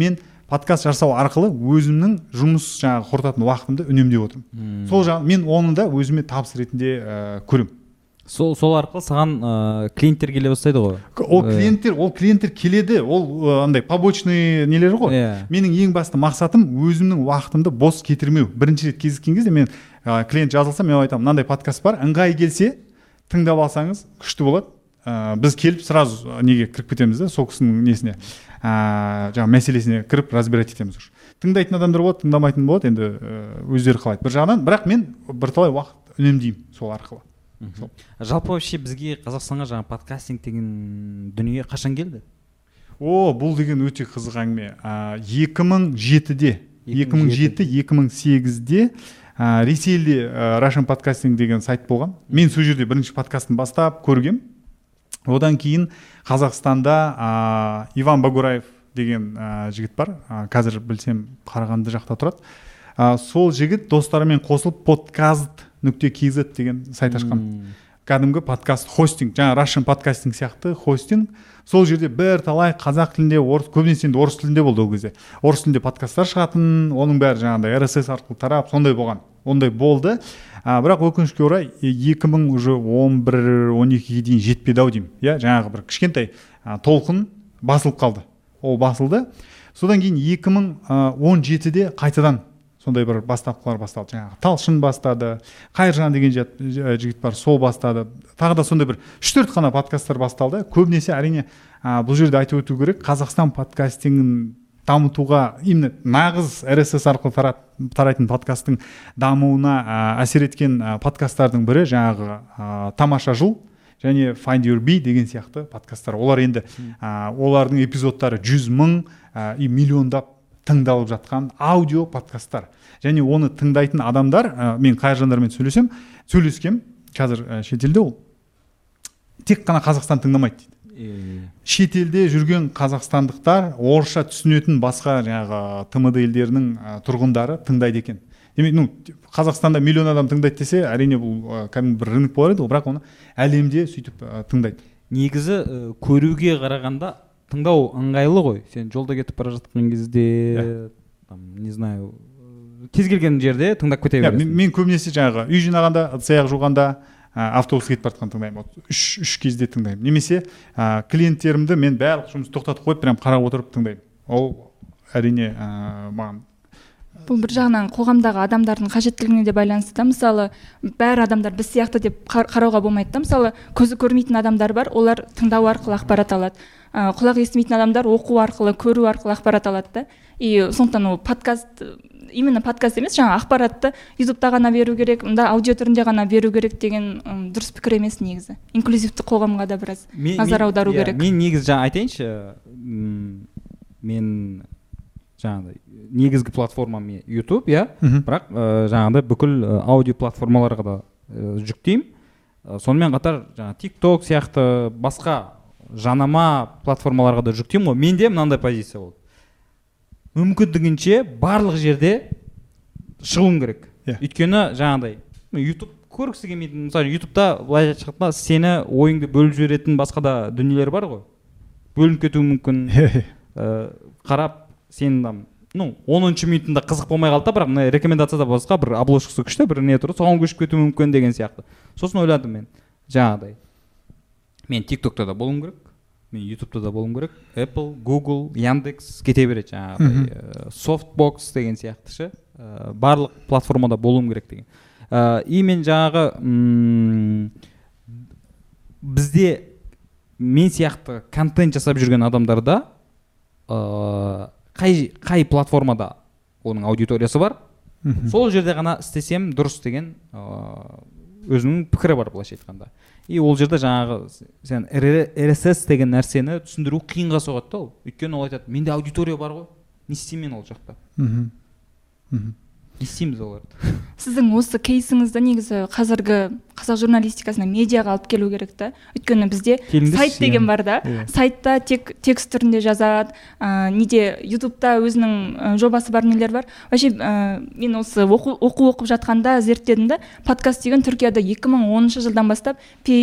подкаст жасау арқылы өзімнің жұмыс жаңағы құртатын уақытымды үнемдеп отырмын. Сол жағын мен оны да өзіме табыс ретінде көремін. Сол арқылы саған клиенттер келе бастайды ғой. Ол клиенттер келеді, ол андай побочный нелер ғой. Менің ең басты мақсатым өзімнің уақытымды бос кетірмеу. Бірінші рет кездескен кезде мен клиент жазылса, мен айтамын, мынандай подкаст бар, ыңғайы келсе тыңдап алсаңыз күшті болады. Біз келіп сразу неге кіріп кетеміз да, сол кісінің несіне, жаңағы мәселесіне кіріп разбирать етеміз. Тыңдайтын адамдар болады, тыңдамайтын болады, енді өздері қалайды. Бір жағынан, бірақ мен бірталай уақыт үнемдеймін сол арқылы. Жалпы вообще бізге Қазақстанға жаңа подкастинг деген дүние қашан келді? Бұл деген өте қызық әңгіме. 2007-2008-де Ресейде Russian Podcasting деген сайт болған. Мен сол жерде бірінші подкастын бастап көргем. Одан кейін Қазақстанда Иван Багураев деген жігіт бар. Қазір білсем Қарағанды жақта тұрады. Сол жігіт достарымен қосылып podcast.kz деген сайт ашқан. Кәдімгі подкаст хостинг, жаңа Russian Podcasting сияқты хостинг. Сол жерде бір талай қазақ тілінде, көбінесе енді орыс тілінде болды ол кезде. Орыс тілінде подкасттар шығатын, оның бәрі жаңағыдай RSS арқылы тарап, сондай болған. Ондай болды. Бірақ өкінішке орай 2011-12-ге дейін жетпеді-ау деймін. Жаңағы бір кішкентай толқын басылып қалды. Ол басылды. Содан кейін 2017-де қайтадан сондай бір бастапқылар басталды. Жаңағы Талшын бастады, Қайыржан деген жігіт бар, сол бастады. Тағы да сондай бір 3-4 қана подкасттар басталды. Көбінесе әрине бұл жерде айтып өту керек, Қазақстан подкастингін дамытуға, именно нағыз RSS арқылы тарайтын подкасттың дамуына әсер еткен подкасттардың бірі жаңағы Тамаша жыл және Find Your Bee деген сияқты подкасттар. Олар енді олардың эпизодтары 100 000 миллиондап тыңдалып жатқан аудио подкасттар. Және оны тыңдайтын адамдар, мен Қайыржандармен сөйлескем, қазір шетелде ол тек қана Қазақстан тыңдамайды дейді. Шетелде жүрген қазақстандықтар орысша түсінетін басқа жаңағы ТМД елдерінің тұрғындары тыңдайды екен. Демек, Қазақстанда миллион адам тыңдайды десе, әрине бұл кәдімгі бір рынок болар еді, бірақ оны әлемде сөйтіп тыңдайды. Негізі көруге қарағанда тыңдау ыңғайлы ғой. Сен жолда кетіп бара жатқан кезде, не знаю, кез келген жерде тыңдап кете бересің. Мен көбінесе жаңағы үй жинағанда, ыдыс-аяқ жуғанда, автобус кетіп бара жатқан тыңдаймын. Үш кезде тыңдаймын. Немесе клиенттерімді мен барлық жұмысты тоқтатып қойып, прям қарап отырып тыңдаймын. Ол әрине маған. Бұл бір жағынан қоғамдағы адамдардың қажеттілігіне де байланысты да. Мысалы, бәрі адамдар біз сияқты деп қарауға болмайды да. Мысалы, көзі көрмейтін адамдар бар, олар тыңдау арқылы ақпарат алады. Құлақ естімейтін адамдар оқу арқылы, көру арқылы ақпарат алады да. И сондықтан ол подкаст, именно подкаст емес, жаңа ақпаратты YouTube-та ғана беру керек, мында аудио түрінде ғана беру керек деген дұрыс пікір емес негізі. Инклюзивті қоғамға да біраз назар аудару керек. Мен негізі жаңа айтайыншы, мен жаңағыдай негізгі платформам YouTube, бірақ жаңағыдай бүкіл аудио платформаларға да жүктеймін. Сонымен қатар жаңа TikTok сияқты басқа жанама платформаларға да жүктеймін ғой. Менде мынандай позиция болды. Мүмкіндігінше барлық жерде шығуым керек. Өйткені жаңағыдай YouTube көргісі келмейді. Мысалы, YouTube-та былай айтқанда сені ойыңды бөліп жіберетін басқа да дүниелер бар ғой. Бөлініп кетуі мүмкін. Қарап сен 10-шы минутында қызық болмай қалды, бірақ мына рекомендацияда басқа бір обложкасы күшті, бір не тұрды, соған көшіп кетуі мүмкін деген сияқты. Сосын ойладым мен, жаңағыдай. Мен TikTok-та да болуым керек, мен YouTube-та да болуым керек, Apple, Google, Яндекс кете береді жаңағыдай. Softbox деген сияқты ше, барлық платформада болуым керек деген. И мен жаңағы бізде мен сияқты контент жасап жүрген адамдарда қай платформада оның аудиториясы бар, сол жерде ғана істесем дұрыс деген өзінің пікірі бар былайша айтқанда. И ол жерде жаңағы сен RSS деген нәрсені түсіндіру қиынға соғады да ол. Өйткені ол айтады, менде аудитория бар ғой, не істеймін ол жақта. Не істейміз оларды? Сіздің осы кейсіңізді негізі қазіргі қазақ журналистикасына медиаға алып келу керек та. Өйткені бізде сайт деген бар да. Сайтта тек текст түрінде жазады, неде ютубта өзінің жобасы бар, нелер бар. Вообще мен осы оқып жатқанда зерттедім да, подкаст деген Түркияда 2010 жылдан бастап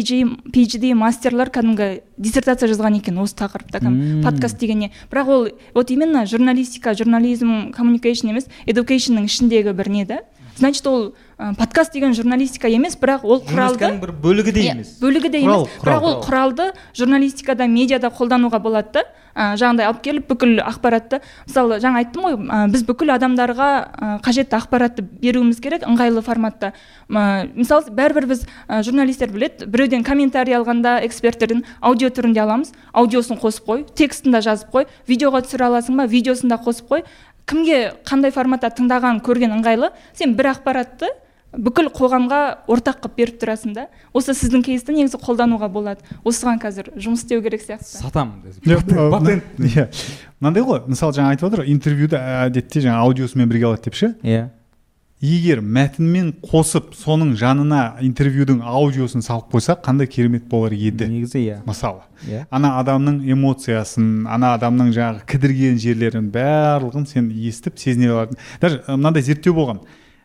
PhD мастерлар кәдімгі диссертация жазған екен осы тақырыпта. Подкаст деген не? Бірақ ол вот именно журналистика, журнализм, communication емес, educationның ішіндегі бір не да. Значит, ол подкаст деген журналистика емес, бірақ ол құралды бір бөлігі де емес. Бөлігі де емес, бірақ ол құралды журналистикада, медиада қолдануға болады да. Жаңағыдай алып келіп бүкіл ақпаратты, мысалы жаңа айттым ғой, біз бүкіл адамдарға қажетті ақпаратты беруіміз керек ыңғайлы форматта. Мысалы бәрібір біз журналистер біледі, біреуден комментарий алғанда эксперттерден аудио түрінде аламыз, аудиосын қосып қой, текстін да жазып қой, видеоға түсіре аласың ба, видеосын да қосып қой. Кімге қандай форматта тыңдаған, көрген ыңғайлы, сен бір ақпаратты бүкіл қоғамға ортақ қылып беріп тұрасың да. Осы сіздің кейсті негізі қолдануға болады. Осыған қазір жұмыс істеу керек сияқты. Сатам. Патент. Мынандай ғой, мысалы жаңа айтып отыр, интервьюді әдетте жаңа аудиосымен бірге алады деп ше. Иә. Егер мәтінмен қосып, соның жанына интервьюдің аудиосын салып қойса, қандай керемет болар еді. Негізі иә. Мысалы, ана адамның эмоциясын, ана адамның жаңағы кідірген жерлерін барлығын сен естіп, сезіне алардың. Даже мынандай зерттеу болған.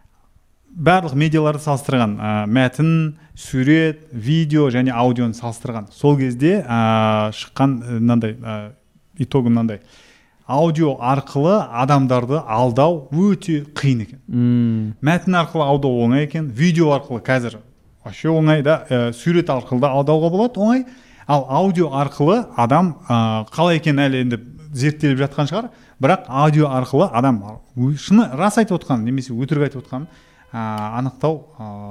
Барлық медиаларды салыстырған, мәтін, сурет, видео және аудионы салыстырған. Сол кезде шыққан мынандай итогы мынандай. Аудио арқылы адамдарды алдау өте қиын екен. Мәтін арқылы алдау оңай екен, видео арқылы қазір вообще оңай да, сурет арқылы да алдауға болады оңай. Ал аудио арқылы адам қалай екен әлі енді зерттеліп жатқан шығар, бірақ аудио арқылы адам шыны рас айтып отқан немесе өтірік айтып отқан анықтау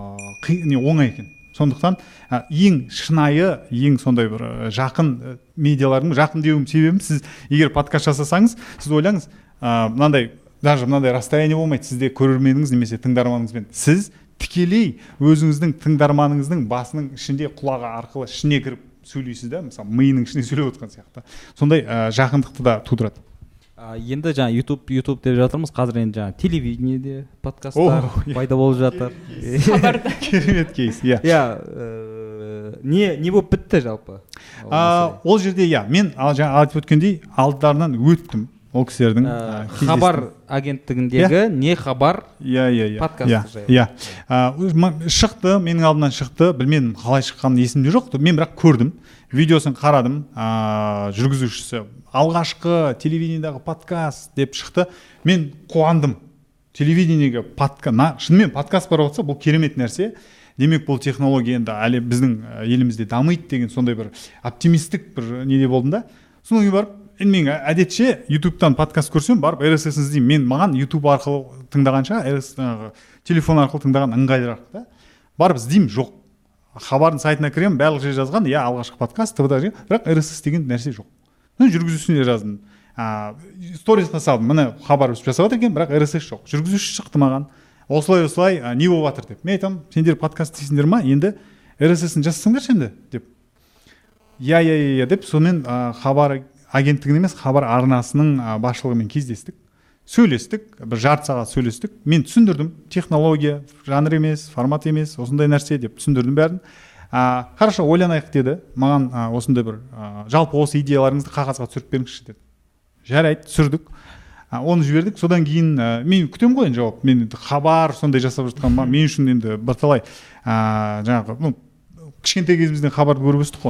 оңай екен. Сондықтан ең шынайы, ең сондай бір жақын медиалардың, жақын деуім себебім, сіз егер подкаст жасасаңыз, сіз ойлаңыз, мынандай расстояние болмайды, сізде көрерменіңіз немесе тыңдарманыңызбен. Сіз тікелей өзіңіздің тыңдарманыңыздың басының ішінде құлағы арқылы ішіне кіріп сөйлейсіз да, мысалы миының ішіне сөйлеп отқан сияқты. Сондай жақындықты да тудырады. Енді жаңа YouTube деп жатырмыз, қазір енді жаңа телевидениеде подкасттар пайда болып жатыр. Хабарда. Керемет кейс, иә. Не болып бітті жалпы? Ол жерде, мен жаңа айтып өткендей, алдыларынан өттім ол кісілердің. Хабар агенттігіндегі не хабар подкасты жайлы. Шықты, менің алдымнан шықты, білмедім қалай шыққанын есімде жоқ, мен бірақ көрдім, видеосын қарадым, жүргізушісі алғашқы телевидениедағы подкаст деп шықты. Мен қуандым. Телевидениеге шынымен подкаст бар болса, бұл керемет нәрсе. Демек бұл технология енді әлі біздің елімізде дамиды деген сондай бір оптимистік бір неде болдым да. Содан кейін барып, мен әдетше ютубтан подкаст көрсем, барып RSS-ін іздеймін. Маған ютуб арқылы тыңдағанша, телефон арқылы тыңдаған ыңғайлырақ да. Барып іздеймін, жоқ. Хабардың сайтына кіремін, барлық жер жазған, алғашқы подкаст, бірақ RSS деген нәрсе жоқ. Жүргізушісіне жаздым. Сторисқа салдым, міне хабар жасап жатыр екен, бірақ RSS жоқ. Жүргізуші шықты маған. Осылай не болып жатыр деп. Мен айтамын, сендер подкаст істейсіңдер ма? Енді RSS-ін жасасаңдаршы енді деп. Деп сонымен хабар агенттігінің емес, хабар арнасының басшылығымен кездестік. Сөйлестік, бір жарты сағат сөйлестік. Мен түсіндірдім, технология, жанр емес, формат емес, осындай нәрсе деп түсіндірдім бәрін. Хорошо, ойланайық деді. Маған осындай бір жалпы осы идеяларыңызды қағазға түсіріп беріңізші деді. Жарайды, түсірдік. Оны жібердік. Содан кейін мен күтем ғой жауап. Мен хабар сондай жасап жатқаныма мен үшін енді бірталай жаңағы кішкентай кезімізден хабарды көріп өстік қой.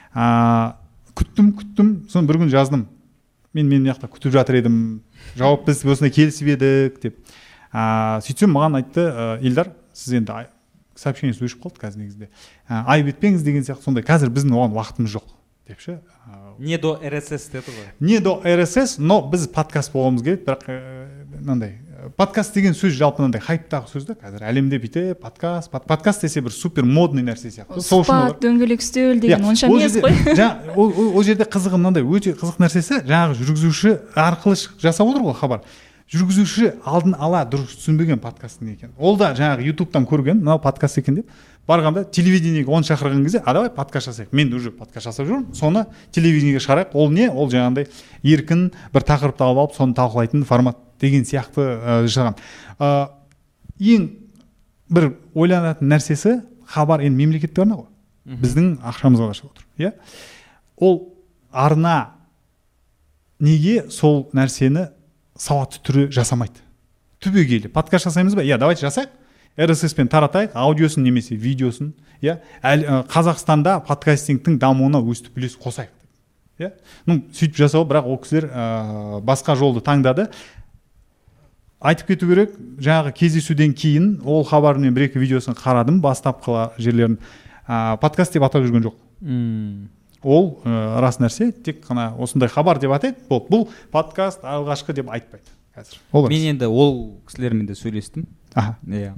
Күттім, соны бір күн жаздым. Мен жақта күтіп жатыр едім. Жауап біз осындай келісіп едік деп. Сөйтсем маған айтты, Елдар, сіз енді сообщениесі өшіп қалды қазір негізде. Айып етпеңіз деген сияқты, сондай қазір біздің оған уақытымыз жоқ деп ше. Не до RSS деді ғой. Не до RSS, но біз подкаст болғымыз келеді, бірақ мынандай подкаст деген сөз жалпы мынандай хайптағы сөз да, қазір әлемде бүйтіп подкаст десе бір супер модный нәрсе сияқты. Сұхбат, дөңгелек үстел деген онша емес қой. Ол жерде қызығы мынандай өте қызық нәрсесі, жаңағы жүргізуші арқылы жасап отыр ғой хабар. Жүргізуші алдын ала дұрыс түсінбеген подкасттың екен. Ол да жаңағы ютубтан көрген, мынау подкаст екен деп. Барғанда телевидениеге оны шақырған кезде, давай подкаст жасайық. Мен уже подкаст жасап жүрмін, соны телевидениеге шығарайық. Ол не? Ол жаңағындай еркін бір тақырыпты алып, соны талқылайтын формат деген сияқты жасаған. Ең бір ойланатын нәрсесі, хабар енді мемлекеттік арна ғой, біздің ақшамызға да шығып отыр, иә. Ол арна неге сол нәрсені сауатты түрі жасамайды? Түбегейлі подкаст жасаймыз ба? Иә, давайте жасайық. RSS-пен таратайық, аудиосын немесе видеосын, иә. Қазақстанда подкастингтің дамуына өстіп үлес қосайық. Иә. Ну, сөйтіп жасау, бірақ ол кісілер басқа жолды таңдады. Айтып кету керек, жаңағы кездесуден кейін ол хабармен бір-екі видеосын қарадым, бастапқы жерлерін. Подкаст деп атап жүрген жоқ. Ол рас нәрсе, тек қана осындай хабар деп атайды. Бұл подкаст алғашқы деп айтпайды қазір. Мен енді ол кісілермен де сөйлестім. Иә.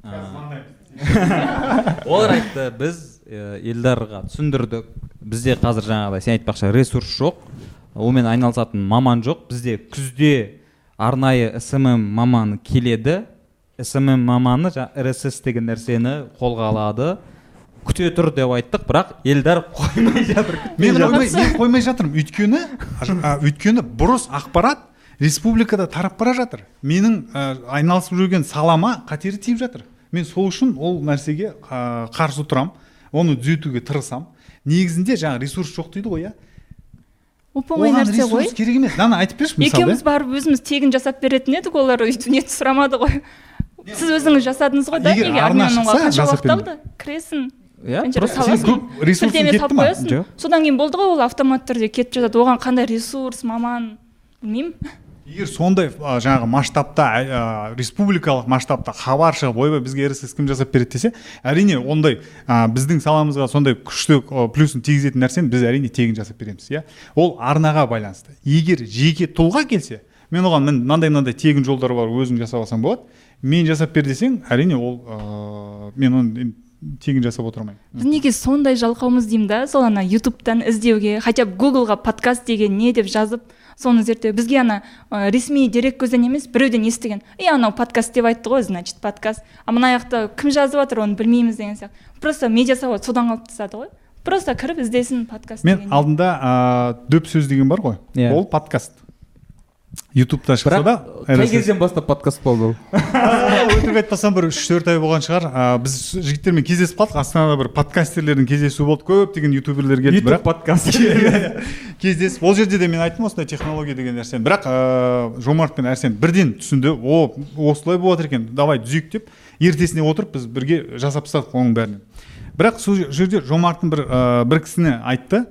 Олар айтты, біз Елдарға түсіндірдік. Бізде қазір жаңағыдай сен айтпақшы ресурс жоқ, онымен айналысатын маман жоқ. Бізде күзде арнайы SMM маманы келеді. SMM маманы RSS деген нәрсені қолға алады. Күте тұр деп айттық, бірақ Елдар қоймай жатыр. Мен қоймай жатырмын, өйткені бұрыс ақпарат республикада тарап бара жатыр. Менің айналысып жүрген салама қатері тиіп жатыр. Мен сол үшін ол нәрсеге қарсы тұрам, оны түзетуге тырысам. Негізінде жаңа ресурс жоқ дейді ғой, иә. Оңай нәрсе ғой. Ресурс керек емес. Дана айтып берші, мысалы. Екеуміз барып өзіміз тегін жасап беретін едік, олар өйтіп сұрамады ғой. Сіз өзіңіз жасадыңыз ғой да, неге армянонға қанша уақыт алды? Кіресің. Иә, ресурсын кетті ма? Содан кейін болды ғой, ол автомат түрде кетіп жатады. Оған қандай ресурс, маман, білмеймін. Егер сондай жаңағы масштабта, республикалық масштабта хабар шығып, ойбай бізге RSS кім жасап береді десе, әрине ондай біздің саламызға сондай күшті плюсын тигізетін нәрсені біз әрине тегін жасап береміз, иә. Ол арнаға байланысты. Егер жеке тұлға келсе, мен оған мынандай тегін жолдары бар, өзің жасап алсаң болады. Мен жасап бер десең, әрине ол мен оны тегін жасап отырмаймын. Біз неге сондай жалқаумыз деймін да, сол ана ютубтан іздеуге, хотя бы Google-ға подкаст деген не деп жазып, соны зерттеу. Бізге ана ресми дерек көзден емес, біреуден естіген. Анау подкаст деп айтты ғой, значит подкаст. Мына жақта кім жазып жатыр, оны білмейміз деген сияқты. Просто медиа сауат содан қалып тастады ғой. Просто кіріп іздесін подкаст деген. Мен алдында дөп сөз деген бар ғой. Ол подкаст. ютубта шықса да. Қай кезден бастап подкаст болды ол? Өтірік айтпасам бір 3-4 ай болған шығар. Біз жігіттермен кездесіп қалдық. Астанада бір подкастерлердің кездесуі болды. Көптеген ютуберлер келді. Ютуб подкаст. Кездесіп. Ол жерде де мен айттым осындай технология деген нәрсені. Бірақ Жомарт пен Арсен бірден түсінді. Осылай болады екен. Давай түзейік деп. Ертесіне отырып біз бірге жасап тастадық оның бәрін. Бірақ сол жерде Жомарттың бір кісіні айтты.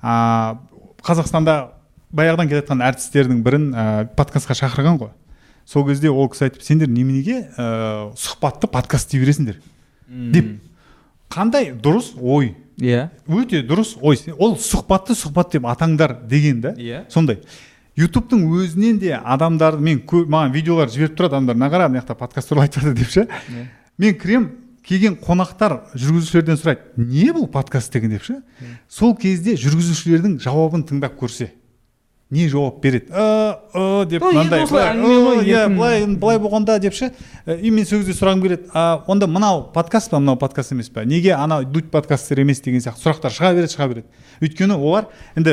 Қазақстанда баяғыдан келатқан әртістердің бірін подкастқа шақырған ғой. Сол кезде ол кісі айтып, сендер неменеге сұхбатты подкаст дей бересіңдер деп. Қандай дұрыс ой. Иә. Өте дұрыс ой. Ол сұхбат деп атаңдар деген да. Сондай. ютубтың өзінен де адамдар, маған видеолар жіберіп тұрады, адамдар нағара мына жақта подкаст туралы айтып жатыр деп ше. Мен кірем, келген қонақтар жүргізушілерден сұрайды, не бұл подкаст деген деп ше. Сол кезде жүргізушілердің жауабын тыңдап көрсе, не жауап береді? Деп мынандай, былай болғанда деп ше. И мен сол кезде сұрағым келеді, онда мынау подкаст па, мынау подкаст емес па? Неге ана дуть подкасттер емес деген сияқты сұрақтар шыға береді. Өйткені олар енді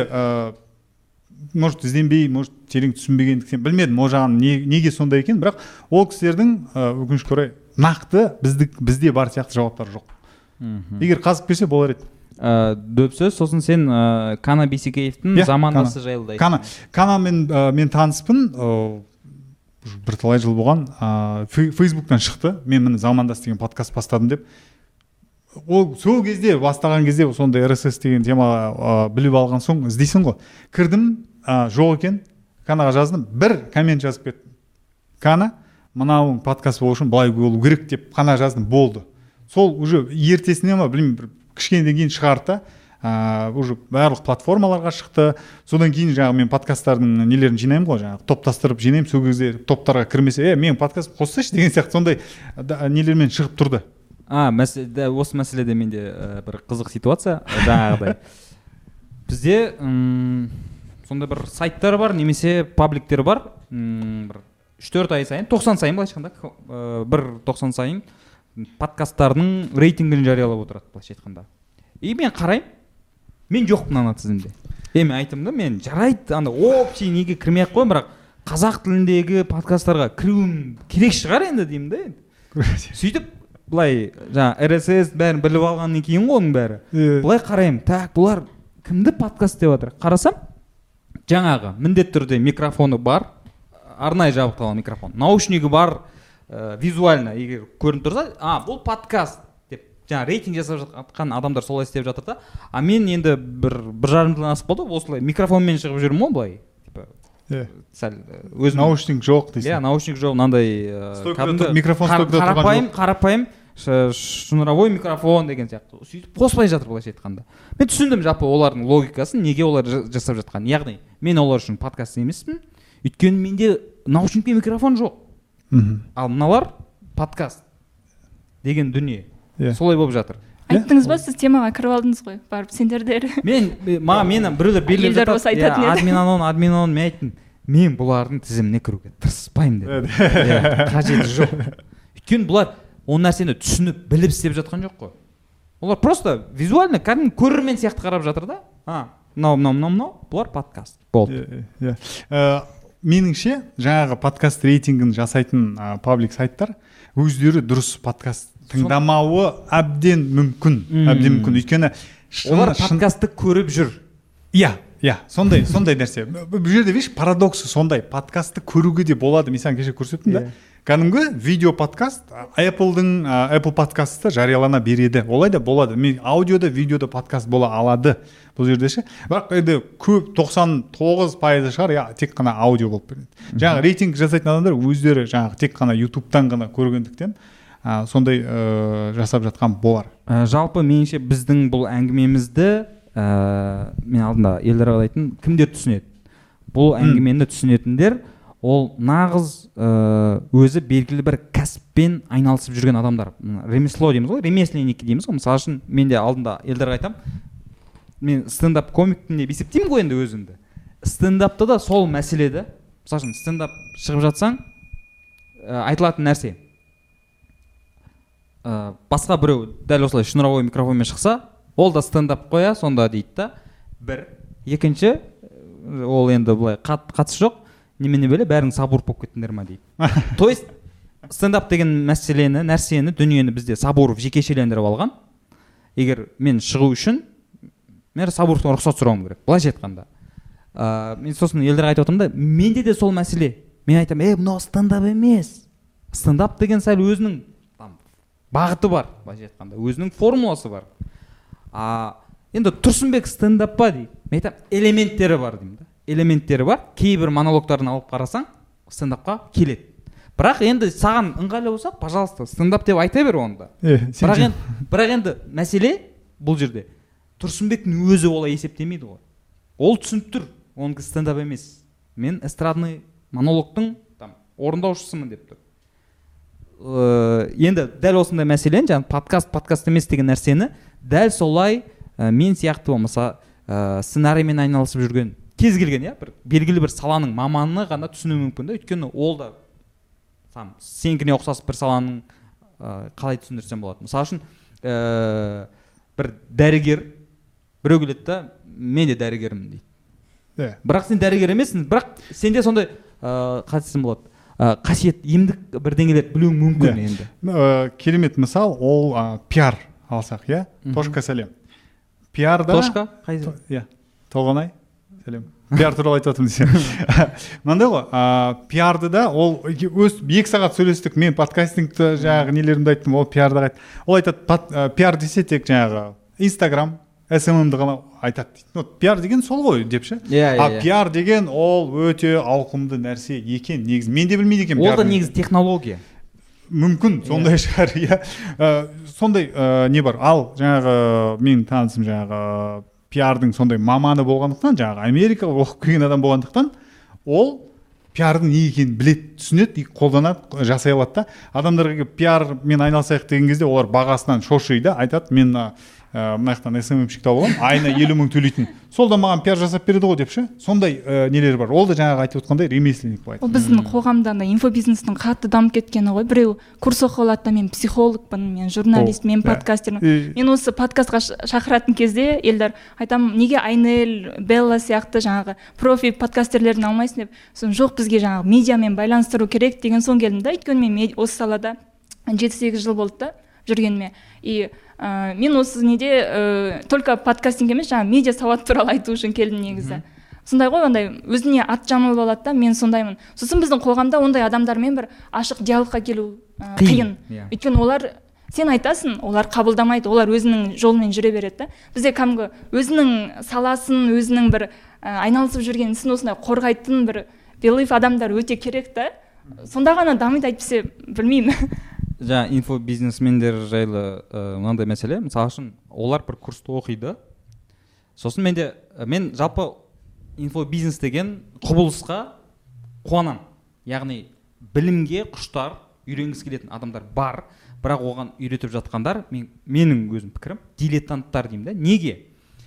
может ізденбей, может терең түсінбегендіктен білмедім, ол жағын неге сондай екен, бірақ ол кісілердің өкінішке орай нақты бізде бар сияқты жауаптар жоқ. Егер қазып берсе болар еді. Дөп сөз, сосын сен Кана Бейсекеевтің замандасы жайлы да. Мен таныспын, бірталай жыл болған, Фейсбуктан шықты, мен міне замандас деген подкаст бастадым деп. Ол сол кезде, бастаған кезде сондай RSS деген темаға біліп алған соң іздейсің ғой. Кірдім, жоқ екен, Канаға жаздым, бір коммент жазып кеттім. Кана, мынауың подкаст болу үшін былай болу керек деп қана жаздым, болды. Сол уже ертесіне ма, білмеймін, кішкенеден кейін шығарды, уже барлық платформаларға шықты. Содан кейін жаңағы мен подкасттардың нелерін жинаймын ғой, жаңағы топтастырып жинаймын. Сол кезде топтарға кірмесе, мен подкаст қоссайшы деген сияқты сондай нелермен шығып тұрды. Осы мәселеде менде бір қызық ситуация жаңағыдай. Бізде сондай бір сайттар бар, немесе пабликтер бар. Бір 3-4 ай сайын, 90 сайын былайша айтқанда, бір 90 сайын подкасттардың рейтингін жариялап отырады былайша айтқанда. И мен қараймын, мен жоқпын ана тізімде. Мен айтым да, мен жарайды, анда общий неге кірмей-ақ қоймын, бірақ қазақ тіліндегі подкасттарға кіруім керек шығар енді деймін да енді. Сөйтіп былай жаңағы РСС бәрін біліп алғаннан кейін ғой оның бәрі. Былай қараймын, так, бұлар кімді подкаст деп жатыр? Қарасам, жаңағы міндетті түрде микрофоны бар, арнайы жабдықталған микрофон, наушнигі бар, визуально егер көрініп тұрса, бұл подкаст деп жаңа рейтинг жасап жатқан адамдар солай істеп жатыр да. А мен енді бір жарым жылдан асып қалды, осылай микрофонмен шығып жүрмін ғой былай. Сәл өзім наушник жоқ дейсің. Иә, наушник жоқ, мынандай микрофон стойкада тұрған жоқ. Қарапайым шнуровой микрофон деген сияқты. Сөйтіп қоспай жатыр былайша айтқанда. Мен түсіндім жалпы олардың логикасын, неге олар жасап жатқан. Яғни мен олар үшін подкаст емеспін. Өйткені менде наушник пен микрофон жоқ. Ал мыналар подкаст деген дүние. Солай болып жатыр. Айттыңыз ба, сіз темаға кіріп алдыңыз ғой, барып сендердер. Мені біреулер белгілеп жатады. Админ анон, мен айттым, мен бұлардың тізіміне кіруге тырыспаймын дедім. Қажеті жоқ. Өйткені бұлар ол нәрсені түсініп, біліп істеп жатқан жоқ қой. Олар просто визуально кәдімгі көрермен сияқты қарап жатыр да. Мынау, бұлар подкаст. Болды. Меніңше, жаңағы подкаст рейтингін жасайтын паблик сайттар өздері дұрыс подкаст тыңдамауы әбден мүмкін. Өйткені олар подкастты көріп жүр. Иә, сондай нәрсе. Бұл жерде веш парадоксы сондай. Подкастты көруге де болады. Мен саған кеше көрсеттім да. Кәдімгі видео подкаст Apple подкасты жариялана береді. Олай да болады. Мен аудиода, видеода подкаст бола алады. Бұл жерде ше. Бірақ енді көп 99% шығар, тек қана аудио болып береді. Жаңағы рейтинг жасайтын адамдар өздері жаңағы тек қана YouTube-тан ғана көргендіктен сондай жасап жатқан болар. Жалпы меніңше біздің бұл әңгімемізді мен алдында елдер айтатын кімдер түсінеді? Бұл әңгімені түсінетіндер ол нағыз өзі белгілі бір кәсіппен айналысып жүрген адамдар. Ремесло дейміз ғой, ремесленники дейміз ғой. Мысалы үшін мен де алдында елдерге айтам, мен стендап комикпін деп есептеймін ғой енді өзімді. Стендапта да сол мәселе. Мысалы үшін стендап шығып жатсаң, айтылатын нәрсе. Басқа біреу дәл осылай шнуровой микрофонмен шықса, ол да стендап қоя, сонда дейді да. Бір. Екінші, ол енді былай қатысы жоқ. Немене бөле бәрің сабур болып кеттіңдер ма дейді. То есть стендап деген нәрсені, дүниені бізде сабуров жекешелендіріп алған. Егер мен шығу үшін мен сабуровтан рұқсат сұрауым керек. Былайша айтқанда. Мен сосын елдерге айтып отырмын да, менде де сол мәселе. Мен айтам, мынау стендап емес. Стендап деген сәл өзінің бағыты бар, былайша айтқанда, өзінің формуласы бар. Енді Тұрсынбек стендап па дейді. Мен айтам, элементтері бар деймін да. Элементтері бар, кейбір монологтарын алып қарасаң, стендапқа келеді. Бірақ енді саған ыңғайлы болса, пожалуйста, стендап деп айта бер онда. Бірақ енді мәселе бұл жерде Тұрсынбектің өзі олай есептемейді ғой. Ол түсініп тұр, оныкі стендап емес. Мен эстрадный монологтың орындаушысымын деп тұр. Енді дәл осындай мәселен, жаңағы подкаст емес деген нәрсені дәл солай мен сияқты болмаса сценариймен айналысып жүрген кез келген, бір белгілі бір саланың маманы ғана түсіну мүмкін да. Өйткені ол да сенікіне ұқсас бір саланың қалай түсіндірсем болады. Мысалы үшін бір дәрігер біреу келеді да, мен де дәрігермін дейді. Бірақ сен дәрігер емессің, бірақ сенде сондай қатысым болады. Қасиет, емдік бірдеңелер білуің мүмкін енді. Керемет мысал, ол пиар алсақ, Тошка сәлем. Пиарда... Тошка? Қайсы? Толғанай? Сәлем. Пиар туралы айтып жатырмын десем. Мынандай ғой, пиарды да, ол 2 сағат сөйлестік, мен подкастингті жаңағы нелерімді айттым, ол пиарды айтты. Ол айтады, пиар десе тек жаңағы Instagram, SMM-ді ғана айтады дейді. Пиар деген сол ғой депші. Пиар деген ол өте ауқымды нәрсе екен негізі. Мен де білмейді екен. Ол да негізі технология. Мүмкін, сондай шығар. Сондай не бар. Ал жаңағы мен танысым жаңағы пиардың сондай маманы болғандықтан, жаңағы Америкаға оқып келген адам болғандықтан, ол пиардың не екенін біледі, түсінеді, қолданады, жасай алады да. Адамдарға пиармен айналысайық деген кезде олар бағасынан шошиды, айтады, мен мынаяқтан SMM-шік тауып аламын, айына 50 мың төлейтін. Сол да маған пиар жасап береді ғой депші. Сондай нелер бар. Ол да жаңағы айтып отқандай ремесленник болады. Ол біздің қоғамда инфобизнестің қатты дамып кеткені ғой. Біреу курс оқып алады, мен психологпын, мен журналист, мен подкастермін. Мен осы подкастқа шақыратын кезде елдер айтам, неге Айнель, Белла сияқты жаңағы профи подкастерлерін алмайсың деп. Сосын жоқ, бізге жаңағы медиамен байланыстыру керек деген соң келдім да. Өйткені мен осы салада 7-8 жыл болды да. жүргеніме. И мен осы неде только подкастинг емес, жаңағы медиа сауат туралы айту үшін келдім негізі. Сондай ғой, ондай өзіне ат жамылып алады да, мен сондаймын. Сосын біздің қоғамда ондай адамдармен бір ашық диалогқа келу қиын. Өйткені олар, сен айтасың, олар қабылдамайды, олар өзінің жолымен жүре береді да. Бізде кәдімгі өзінің саласын, өзінің бір айналысып жүрген ісін осындай қорғайтын бір белив адамдар өте керек та. Сонда ғана дамиды, әйтпесе білмеймін. Жаңа инфобизнесмендер жайлы мынандай мәселе, мысалы үшін олар бір курсты оқиды. Сосын мен жалпы инфобизнес деген құбылысқа қуанам. Яғни білімге құштар, үйренгісі келетін адамдар бар, бірақ оған үйретіп жатқандар, менің өзім пікірім, дилетанттар деймін да. Неге?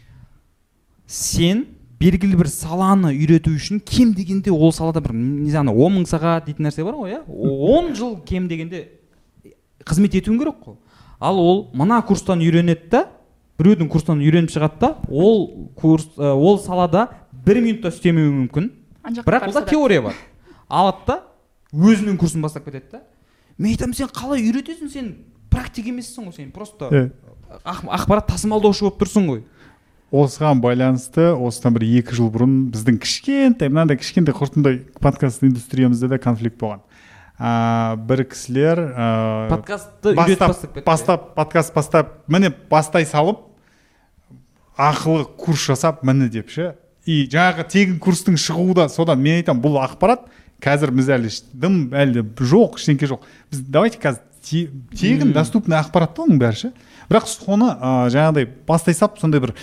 Сен белгілі бір саланы үйрету үшін кем дегенде ол салада бір, не знаю, 10 000 сағат дейтін нәрсе бар ғой, 10 жыл кем дегенде қызмет етуің керек қой. Ал ол мына курстан үйренеді да, біреудің курстан үйреніп шығады да, ол салада 1 минутта істемеуі мүмкін. Бірақ олда теория бар. Алады да, өзінің курсын бастап кетеді да. Мен айтамын, сен қалай үйретесің, сен практик емессің ғой, сен просто ақпарат тасымалдаушы болып тұрсың ғой. Осыған байланысты, осыдан бір 2 жыл бұрын біздің мынандай кішкентай құртындай подкаст индустриямызда да конфликт болған. Бір кісілер подкастты үйретіп подкаст бастап, міне бастай салып, ақылы курс жасап, міне деп ше. И жаңағы тегін курстың шығуы да содан. Мен айтам, бұл ақпарат қазір біз әлі жоқ, ештеңке жоқ. Біз давайте қазір тегін доступный ақпарат та оның бәрі ше. Бірақ соны жаңағыдай бастай сап, сондай бір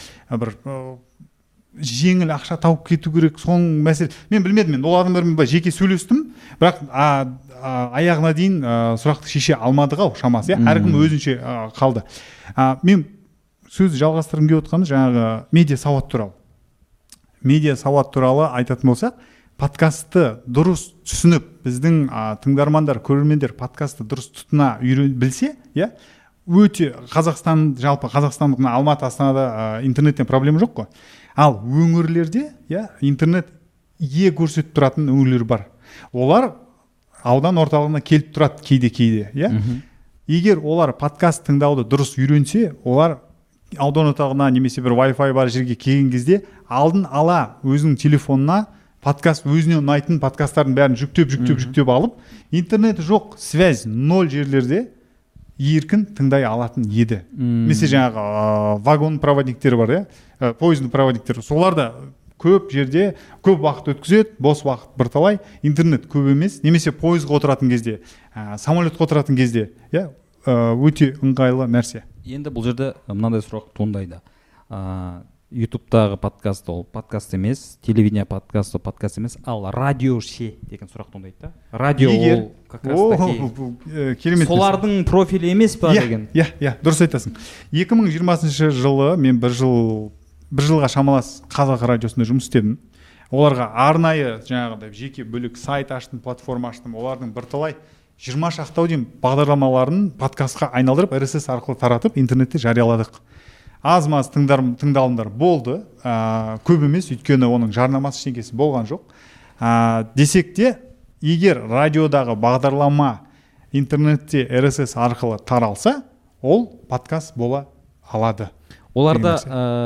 жеңіл ақша тауып кету керек, соның мәселе. Мен білмедім, ол адамдармен жеке сөйлестім, бірақ аяғына дейін сұрақты шеше алмадық ау шамасы, әркім өзінше қалды. Мен сөзді жалғастырғым келіп отырғаны жаңағы медиа сауат туралы. Медиа сауат туралы айтатын болсақ, подкастты дұрыс түсініп, біздің тыңдармандар, көрермендер подкастты дұрыс тұтына білсе, өте жалпы Қазақстандық Алматы, Астанада интернеттен проблема жоқ қой. Ал өңірлерде интернет көрсетіп тұратын өңірлер бар. Олар аудан орталығына келіп тұрады кейде. Егер олар подкаст тыңдауды дұрыс үйренсе, олар аудан орталығына немесе бір Wi-Fi бар жерге келген кезде алдын ала өзінің телефонына подкаст, өзіне ұнайтын подкасттардың бәрін жүктеп алып, интернет жоқ, связь 0 жерлерде еркін тыңдай алатын еді. Mesela жаңағы вагон проводниктері бар, поездың проводниктері. Солар да көп жерде көп уақыт өткізеді, бос уақыт бірталай, интернет көп емес, немесе поездға отыратын кезде, самолетқа отыратын кезде, өте ыңғайлы нәрсе. Енді бұл жерде мынандай сұрақ туындайды. YouTube'дағы подкаст ол подкаст емес, телевидение подкаст ол подкаст емес, ал радио ше деген сұрақ туындайды да. Радио ол как раз таки солардың профилі емес па деген. Дұрыс айтасың. 2020 жылы мен бір жылға шамалас Қазақ радиосында жұмыс істедім. Оларға арнайы жаңағыдай жеке бөлек сайт аштым, платформа аштым. Олардың бірталай 20 шақтау дейін бағдарламаларын подкастқа айналдырып, RSS арқылы таратып, интернетте жарияладық. Аз-маз тыңдалымдар болды, көп емес, өйткені оның жарнамасы ештеңкесі болған жоқ. Десек те, егер радиодағы бағдарлама интернетте RSS арқылы таралса, ол подкаст бола алады. Оларда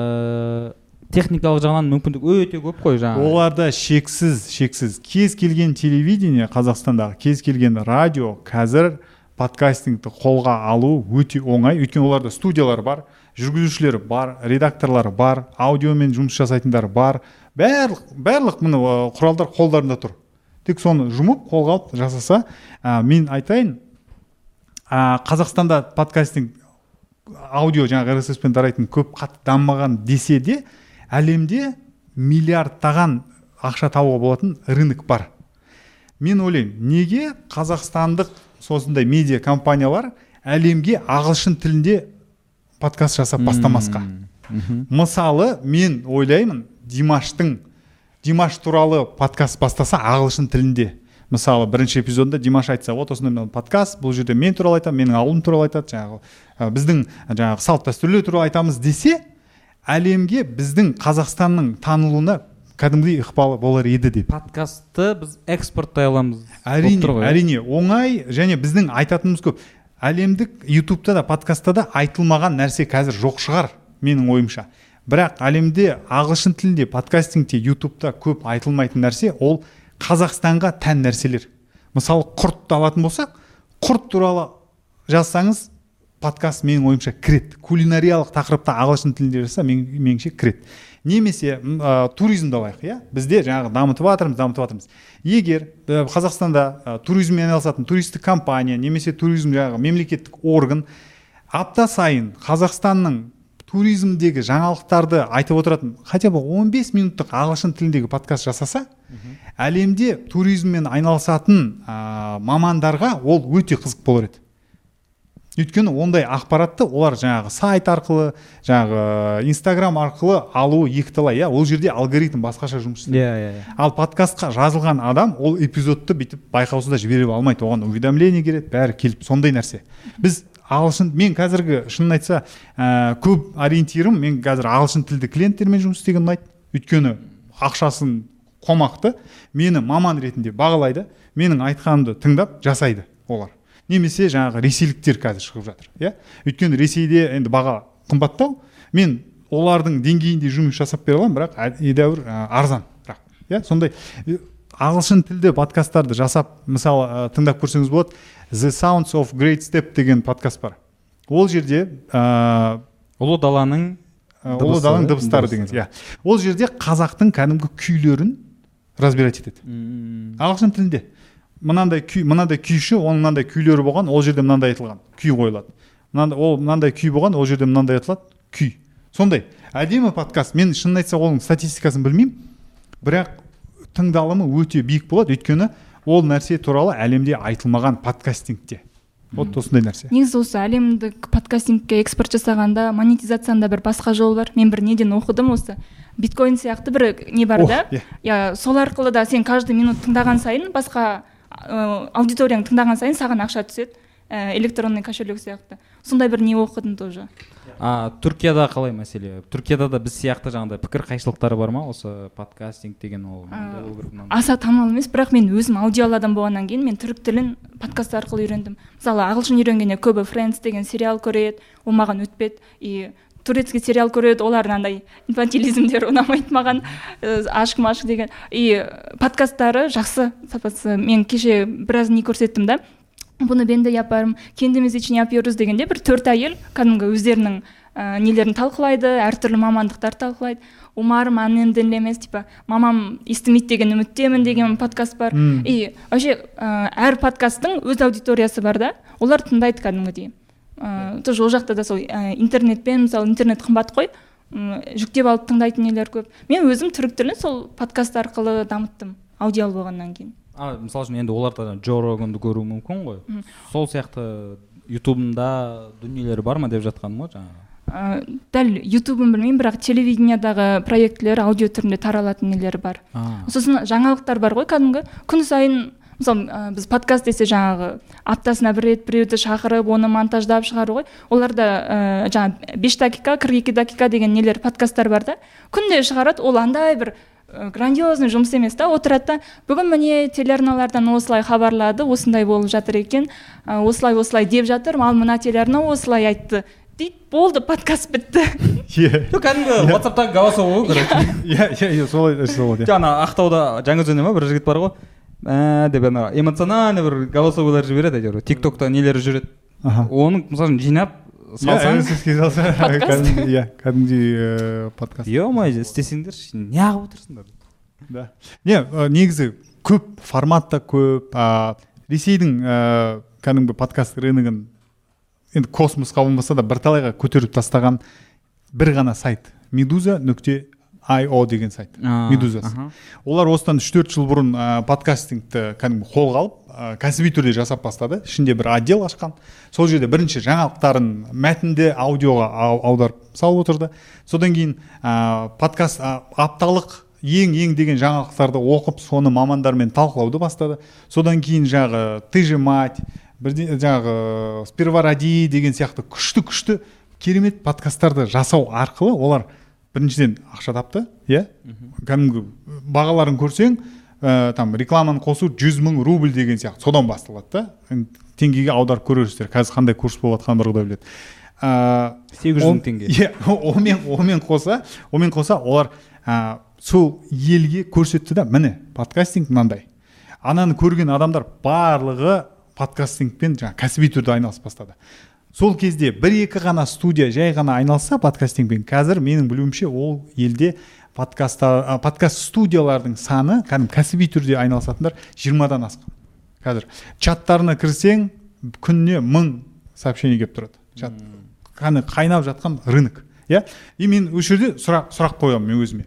техникалық жағынан мүмкіндік өте көп қой жаңағы. Оларда шексіз. Кез келген телевидение, Қазақстандағы кез келген радио қазір подкастингті қолға алу өте оңай. Өйткені оларда студиялар бар, жүргізушілер бар, редакторлар бар, аудиомен жұмыс жасайтындар бар. Барлық мұны құралдар қолдарында тұр. Тек соны жұмып, қолға алып жасаса, мен айтайын, Қазақстанда подкастинг аудио жаңағы RSS-пен тарайтын көп қатты дамымаған десе де, әлемде миллиардтаған ақша табуға болатын рынок бар. Мен ойлаймын, неге қазақстандық осындай медиа компаниялар әлемге ағылшын тілінде подкаст жасап бастамасқа? Мысалы, мен ойлаймын, Димаш туралы подкаст бастаса ағылшын тілінде. Мысалы, бірінші эпизодында Димаш айтса, вот осындай подкаст, бұл жерде мен туралы айтам, менің ауылым туралы айтады, біздің салт дәстүрлер туралы айтамыз десе, әлемге біздің Қазақстанның танылуына кәдімгідей ықпалы болар еді деп. Подкастты біз экспорттай аламыз. Әрине, оңай, және біздің айтатынымыз көп. әлемдік ютубта да подкастта да айтылмаған нәрсе қазір жоқ шығар менің ойымша. Бірақ әлемде ағылшын тілінде подкастингте ютубта көп айтылмайтын нәрсе ол Қазақстанға тән нәрселер. Мысалы құртты алатын болсақ, құрт туралы жазсаңыз подкаст менің ойымша кіреді. Кулинариялық тақырыпта ағылшын тілінде жазса меніңше кіреді. Немесе туризмді алайық, иә? Бізде жаңағы дамытып жатырмыз. Егер Қазақстанда туризммен айналысатын туристік компания немесе туризм жаңағы мемлекеттік орган апта сайын Қазақстанның туризмдегі жаңалықтарды айтып отыратын хотя бы 15 минуттық ағылшын тіліндегі подкаст жасаса, әлемде туризммен айналысатын мамандарға ол өте қызық болар еді. Өйткені ондай ақпаратты олар жаңағы сайт арқылы, жаңағы Instagram арқылы алуы екіталай, ол жерде алгоритм басқаша жұмыс істейді. Ал подкастқа жазылған адам ол эпизодты бүйтіп байқаусызда жіберіп алмайды, оған уведомление келеді, бәрі келіп сондай нәрсе. Біз ағылшын, мен қазіргі шынын айтса көп ориентирім, мен қазір ағылшын тілді клиенттермен жұмыс істеген ұнайды. Өйткені ақшасын қомақты, мені маман ретінде бағалайды, менің айтқанымды тыңдап жасайды олар. Немесе жаңағы ресейліктер қазір шығып жатыр, иә? Өйткені Ресейде енді баға қымбаттау, мен олардың деңгейінде жұмыс жасап бере аламын, бірақ едәуір арзан, иә? Сондай ағылшын тілді подкасттарды жасап, мысалы, тыңдап көрсеңіз болады, The Sounds of Great Step деген подкаст бар. Ол жерде Ұлы даланың дыбыстары деген, иә. Ол жерде қазақтың кәдімгі күйлерін разбирать етеді. Ағылшын тілінде. Мынандай күйші, оның мынандай күйлері болған, ол жерде мынандай айтылған, күй қойылады. Мынандай күй болған, ол жерде мынандай айтылады, күй. Сондай әдемі подкаст. Мен шынын айтса оның статистикасын білмеймін, бірақ тыңдалымы өте биік болады, өйткені ол нәрсе туралы әлемде айтылмаған подкастингте. Вот осындай нәрсе. Негізі осы әлемдік подкастингке экспорт жасағанда монетизацияда бір басқа жол бар. Мен бір неден оқыдым осы. Биткоин сияқты бір не бар да. Сол арқылы да сен каждый минут тыңдаған сайын басқа аудиторияң тыңдаған сайын саған ақша түседі, электронный кошелек сияқты. Сондай бір не оқыдым тоже. Түркияда қалай мәселе? Түркияда да біз сияқты жаңағыдай пікір қайшылықтары бар ма осы подкастинг деген ол? Аса танымал емес, бірақ мен өзім аудиал адам болғаннан кейін мен түрік тілін подкаст арқылы үйрендім. Мысалы, ағылшын үйренгенде көбі Friends деген сериал көреді, ол маған өтпеді. И турецкий сериал көреді, олар андай инфантилизмдер ұнамайды маған, ашық-машық деген. И подкасттары жақсы сапасы. Мен кеше біраз не көрсеттім да. Бұны бенде япарым, kendimiz için yapıyoruz дегенде бір 4 әйел кәдімгі өздерінің нелерін талқылайды, әртүрлі мамандықтар талқылайды. Умарым аннен dinlemez, типа мамам естімейді деген үміттемін деген подкаст бар. И вообще әр подкасттың өз аудиториясы бар да, олар тыңдайды кәдімгідей. Тоже ол жақта да сол интернетпен, мысалы интернет қымбат қой, жүктеп алып тыңдайтын нелер көп. Мен өзім түрік тілін сол подкаст арқылы дамыттым, аудиал болғаннан кейін. Мысалы үшін енді оларда Джо Роганды көру мүмкін ғой. Сол сияқты ютубында дүниелері бар ма деп жатқаным ғой жаңағы. Дәл ютубын білмеймін, бірақ телевидениядағы проектілер аудио түрінде таралатын нелері бар. Сосын жаңалықтар бар ғой кәдімгі. Күн сайын, мысалы біз подкаст десе жаңағы аптасына бір рет біреуді шақырып, оны монтаждап шығару ғой. Оларда жаңағы 5 dakika, 42 dakika деген нелер подкасттар бар да. Күнде шығарады, ол андай бір грандиозный жұмыс емес та, отырады да, бүгін міне телеарналардан осылай хабарлады, осындай болып жатыр екен, осылай деп жатыр, ал мына телеарна осылай айтты дейді, болды, подкаст бітті. Кәдімгі WhatsApp-тағы голосовой ғой, короче. Солай. Жаңа Ақтауда Жаңаөзенде ма бір жігіт бар ғой, деп эмоциональный бір голосовойлар жібереді, әйтеуір TikTokта нелері жүреді. Оның мысалы жинап салсаң, кәдімгідей подкаст. Ё-мое, істесеңдер, неғып отырсыңдар? Негізі көп, форматта көп. Ресейдің кәдімгі подкаст рыногын енді космосқа болмаса да бірталайға көтеріп тастаған бір ғана сайт. Meduza.io деген сайт. Медузасы. Олар осыдан 3-4 жыл бұрын подкастингті кәдімгі қолға алып, кәсіби түрде жасап бастады. Ішінде бір отдел ашқан. Сол жерде бірінші жаңалықтарын мәтінді аудиоға аударып салып отырды. Содан кейін подкаст апталық ең деген жаңалықтарды оқып, соны мамандармен талқылауды бастады. Содан кейін жағы «Ты же мать», жағы «Сперва ради» деген сияқты күшті керемет подкасттарды жасау арқылы олар біріншіден ақша тапты, иә? Кәдімгі бағаларын көрсең, там рекламаны қосу 100 000 рубль деген сияқты содан басталады да. Теңгеге аударып көрерсіздер. Қазір қандай курс болып жатқанын бір құдай біледі. 800 000 теңге. Иә, онымен қоса олар сол елге көрсетті да, міне подкастинг мынандай. Ананы көрген адамдар барлығы подкастингпен кәсіби түрде айналысып бастады. Сол кезде 1-2 ғана студия жай ғана айналысса подкастингпен, қазір менің білуімше ол елде подкаст студиялардың саны кәсіби түрде айналысатындар 20-дан асқан. Қазір чаттарына кірсең күніне 1000 сообщение келіп тұрады. Чат қайнап жатқан рынок. Иә? И мен осы жерде сұрақ қоямын мен өзіме.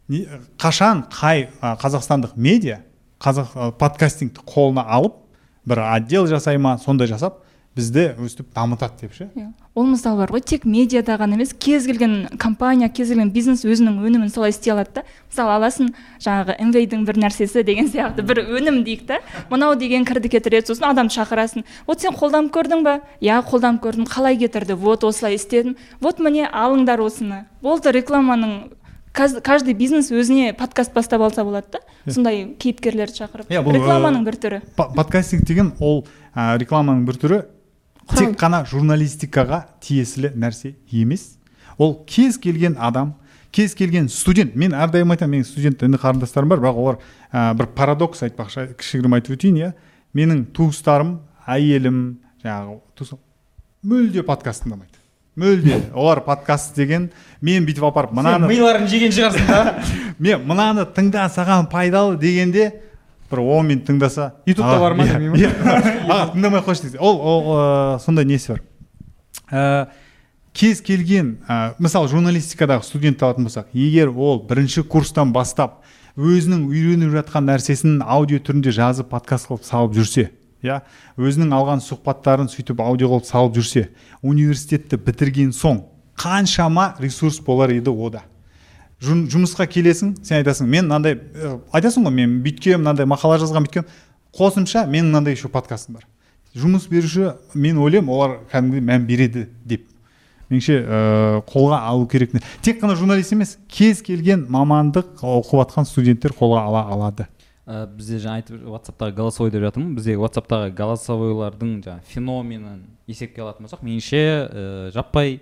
Қашан қай қазақстандық медиа подкастингті қолына алып, бір отдел жасай ма, сондай жасап, бізді өстіп дамытады деп ше. Ол мысалы бар ғой, тек медиада ғана емес, кез келген компания, кез келген бизнес өзінің өнімін солай істей алады да. Мысалы аласың, жаңағы MV-дің бір нәрсесі деген сияқты бір өнім дейік та. Мынау деген кірді кетіреді, сосын адамды шақырасың. Вот сен қолданып көрдің бе? Я қолданып көрдім, қалай кетірді? Вот осылай істедім. Вот міне алыңдар осыны. Болды, рекламаның каждый бизнес өзіне подкаст бастап алса болады да. Сондай кейіпкерлерді шақырып. Рекламаның бір түрі. Подкастинг деген ол рекламаның бір түрі. Тек қана журналистикаға тиесілі нәрсе емес. Ол кез келген адам, кез келген студент, мен әрдайым айтамын, менің студент інді қарындастарым бар, бірақ олар бір парадокс айтпақшы, кішігірім айтып өтейін, иә. Менің туыстарым, әйелім, жаңағы мүлде подкаст тыңдамайды. Мүлде. Олар подкаст деген, мен бүйтіп апарып мынаны миларын жеген шығарсың да. Мен мынаны тыңда, саған пайдалы дегенде бір 10 минут тыңдаса, ютубта бар ма демеймін. Тыңдамай қойшы десе. Ол сондай несі бар. Кез келген, мысалы журналистикадағы студент алатын болсақ, егер ол бірінші курстан бастап өзінің үйреніп жатқан нәрсесін аудио түрінде жазып подкаст қылып салып жүрсе, иә, өзінің алған сұхбаттарын сөйтіп аудио қылып салып жүрсе, университетті бітірген соң қаншама ресурс болар еді ода. Жұмысқа келесің, сен айтасың, мен мынандай айтасың ғой, мен бүйткен, мынандай мақала жазған бүйткен, қосымша менің мынандай еще подкастым бар. Жұмыс беруші, мен ойлаймын, олар кәдімгідей мән береді деп. Меніңше қолға алу керек. Тек қана журналист емес, кез келген мамандық оқып жатқан студенттер қолға ала алады. Бізде жаңа айтып WhatsApp-тағы голосовой деп жатырмын. Бізде WhatsApp-тағы голосовойлардың жаңа феноменін есепке алатын болсақ, меніңше жаппай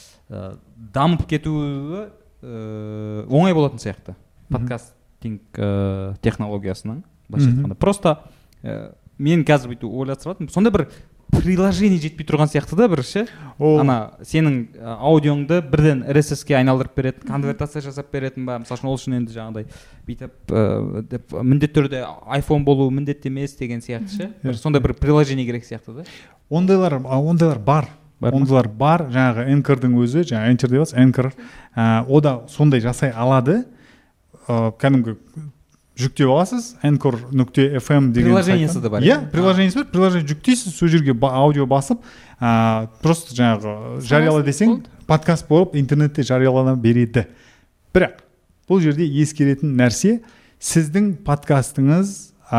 дамып кетуі оңай болатын сияқты подкастинг технологиясының былайша айтқанда. Просто мен қазір бүйтіп ойлап жатырмын, сонда бір приложение жетпей тұрған сияқты да бір ше. Ана сенің аудионды бірден RSS-ке айналдырып береді, конвертация жасап беретін ба? Мысалы үшін ол үшін енді жаңағыдай бүйтіп міндетті түрде iPhone болуы міндетті емес деген сияқты ше. Сондай бір приложение керек сияқты да. Ондайлар бар. Ондайлар бар, жаңағы Anchor-дың өзі, жаңағы Enter деп жатса, Anchor, ода сондай жасай алады. Кәдімгі жүктеп аласыз, Anchor.fm деген приложениесі де бар. Иә, приложениесі бар, приложение жүктейсіз, сол жерге аудио басып, просто жаңағы жарияла десең, подкаст болып интернетте жариялана береді. Бірақ бұл жерде ескеретін нәрсе, сіздің подкастыңыз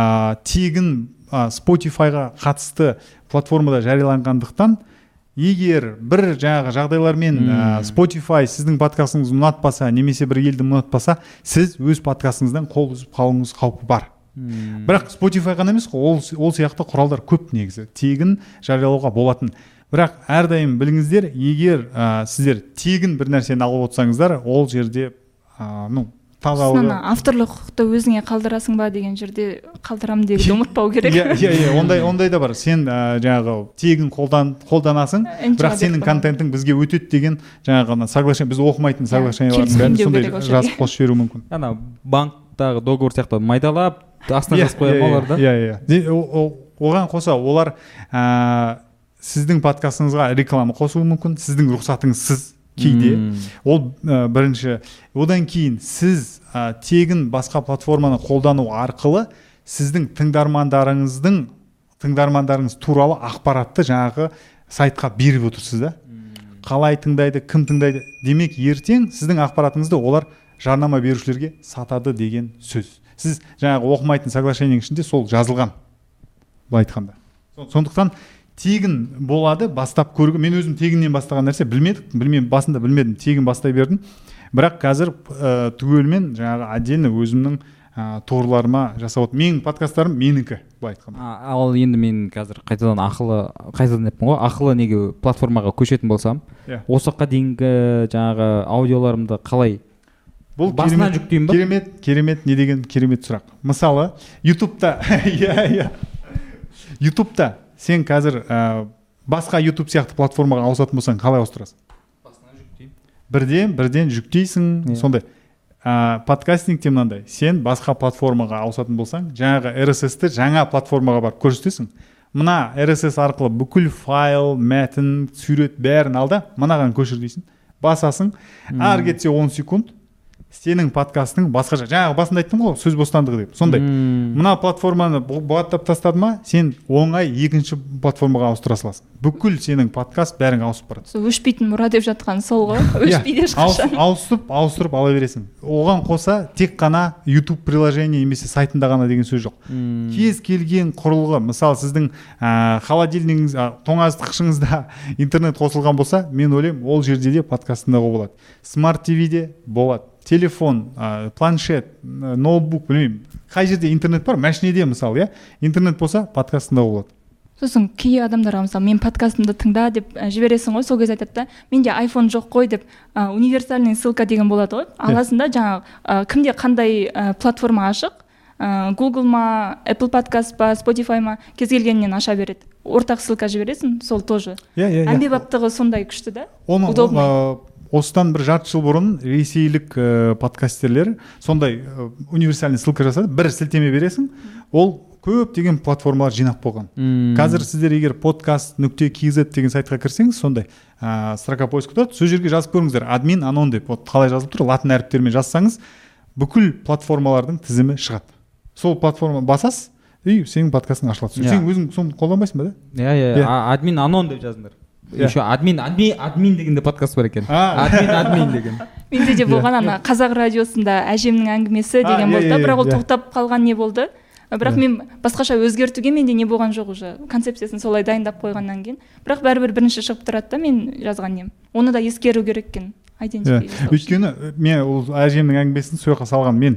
тегін Spotify-ға қатысты платформада жарияланғандықтан, егер бір жаңағы жағдайлармен Spotify сіздің подкастыңызды ұнатпаса, немесе бір елді ұнатпаса, сіз өз подкастыңыздан қол үзіп қалуыңыз қаупі бар. Бірақ Spotify ғана емес, ол сияқты құралдар көп негізі. Тегін жариялауға болатын. Бірақ әрдайым біліңіздер, егер сіздер тегін бір нәрсені алып отырсаңыздар, ол жерде Сосын авторлық құқықты өзіңе қалдырасың ба деген жерде қалдырам дегенді ұмытпау керек. Иә, ондай да бар. Сен жаңағы тегін қолданасың, бірақ сенің контентің бізге өтеді деген жаңағы соглашение, біз оқымайтын соглашениелердің бәрін сондай жазып қосып жіберу мүмкін. Ана банктағы договор сияқты майдалап, астына жазып қоямын олар да. Иә. Оған қоса олар сіздің подкастыңызға реклама қосуы мүмкін, сіздің рұқсатыңызсыз кейде. Ол бірінші. Одан кейін сіз тегін басқа платформаны қолдану арқылы сіздің тыңдармандарыңыз туралы ақпаратты жаңағы сайтқа беріп отырсыз да. Қалай тыңдайды, кім тыңдайды. Демек, ертең сіздің ақпаратыңызды олар жарнама берушілерге сатады деген сөз. Сіз жаңағы оқымайтын соглашениенің ішінде сол жазылған. Былай айтқанда. Сондықтан тегін болады, бастап көруге. Мен өзім тегіннен бастаған нәрсе басында білмедім, тегін бастай бердім. Бірақ қазір түгелмен жаңағы отдельно өзімнің турларыма жасап отыр. Менің подкасттарым менікі, былай айтқанда. Ал енді мен қазір қайтадан деппін ғой, ақылы неге платформаға көшетін болсам, осы уақытқа дейінгі жаңағы аудиоларымды қалай бұл басынан жүктеймін ба? Керемет, не деген керемет сұрақ. Мысалы, YouTube'та YouTube'та сен қазір басқа YouTube сияқты платформаға ауысатын болсаң, қалай ауыстырасың? Басынан жүктеймін. Бірден жүктейсің, сондай. Подкастингте мынандай, сен басқа платформаға ауысатын болсаң, жаңағы RSS-ті жаңа платформаға барып көрсетесің. Мына RSS арқылы бүкіл файл, мәтін, сурет бәрін ал да, мынаған көшір дейсің. Басасың, ары кетсе 10 секунд, сенің подкастың басқаша. Жаңағы басында айттым ғой, сөз бостандығы деп. Сондай. Мына платформаны бұғаттап тастады ма, сен оңай екінші платформаға ауыстыра саласың. Бүкіл сенің подкаст бәрің ауысып барады. Сол өшпейтін мұра деп жатқан сол ғой. Өшпейді ешқашан. Ауыстырып ала бересің. Оған қоса тек қана YouTube приложение немесе сайтында ғана деген сөз жоқ. Кез келген құрылғы, мысалы сіздің холодильнигіңіз, тоңазытқышыңызда интернет қосылған болса, мен ойлаймын, ол жерде де подкаст тыңдауға болады. Smart TV-де болады. Телефон, планшет, ноутбук, білмеймін. Қай жерде интернет бар, машинеде мысалы, интернет болса, подкаст тыңдауға болады. Сосын кей адамдарға мысалы мен подкастымды тыңда деп жібересің ғой, сол кезде айтады да, менде iPhone жоқ қой деп, универсальный ссылка деген болады ғой. Аласында жаңағы кімде қандай платформа ашық, Google ма, Apple подкаст па, Spotify ма, кез келгеннен аша береді. Ортақ ссылка жібересің, сол тоже. Әмбебаптығы сондай күшті да. Удобный. Осыдан бір жарты жыл бұрын ресейлік подкастерлер сондай универсальный ссылка жасады. Бір сілтеме бересің, ол көптеген платформалар жинап болған. Қазір сіздер егер podcast.kz деген сайтқа кірсеңіз, сондай строка поиска тұрады, сол жерге жазып көріңіздер. Админ Анон деп қалай жазылып тұр, латын әріптерімен жазсаңыз, бүкіл платформалардың тізімі шығады. Сол платформа басасыз, и сенің подкастың ашылады. Сен өзің соны қолданбайсың ба да? Админ Анон деп жазыңдар. Еще админ дегенде подкаст бар екен. Админ деген. Менде де болған ана қазақ радиосында әжемнің әңгімесі деген болды да, бірақ ол тоқтап қалған не болды. Бірақ мен басқаша өзгертуге менде не болған жоқ уже. Концепциясын солай дайындап қойғаннан кейін. Бірақ бәрібір бірінші шығып тұрады да мен жазған нем. Оны да ескеру керек екен. Өйткені мен ол әжемнің әңгімесін сол жаққа салған мен.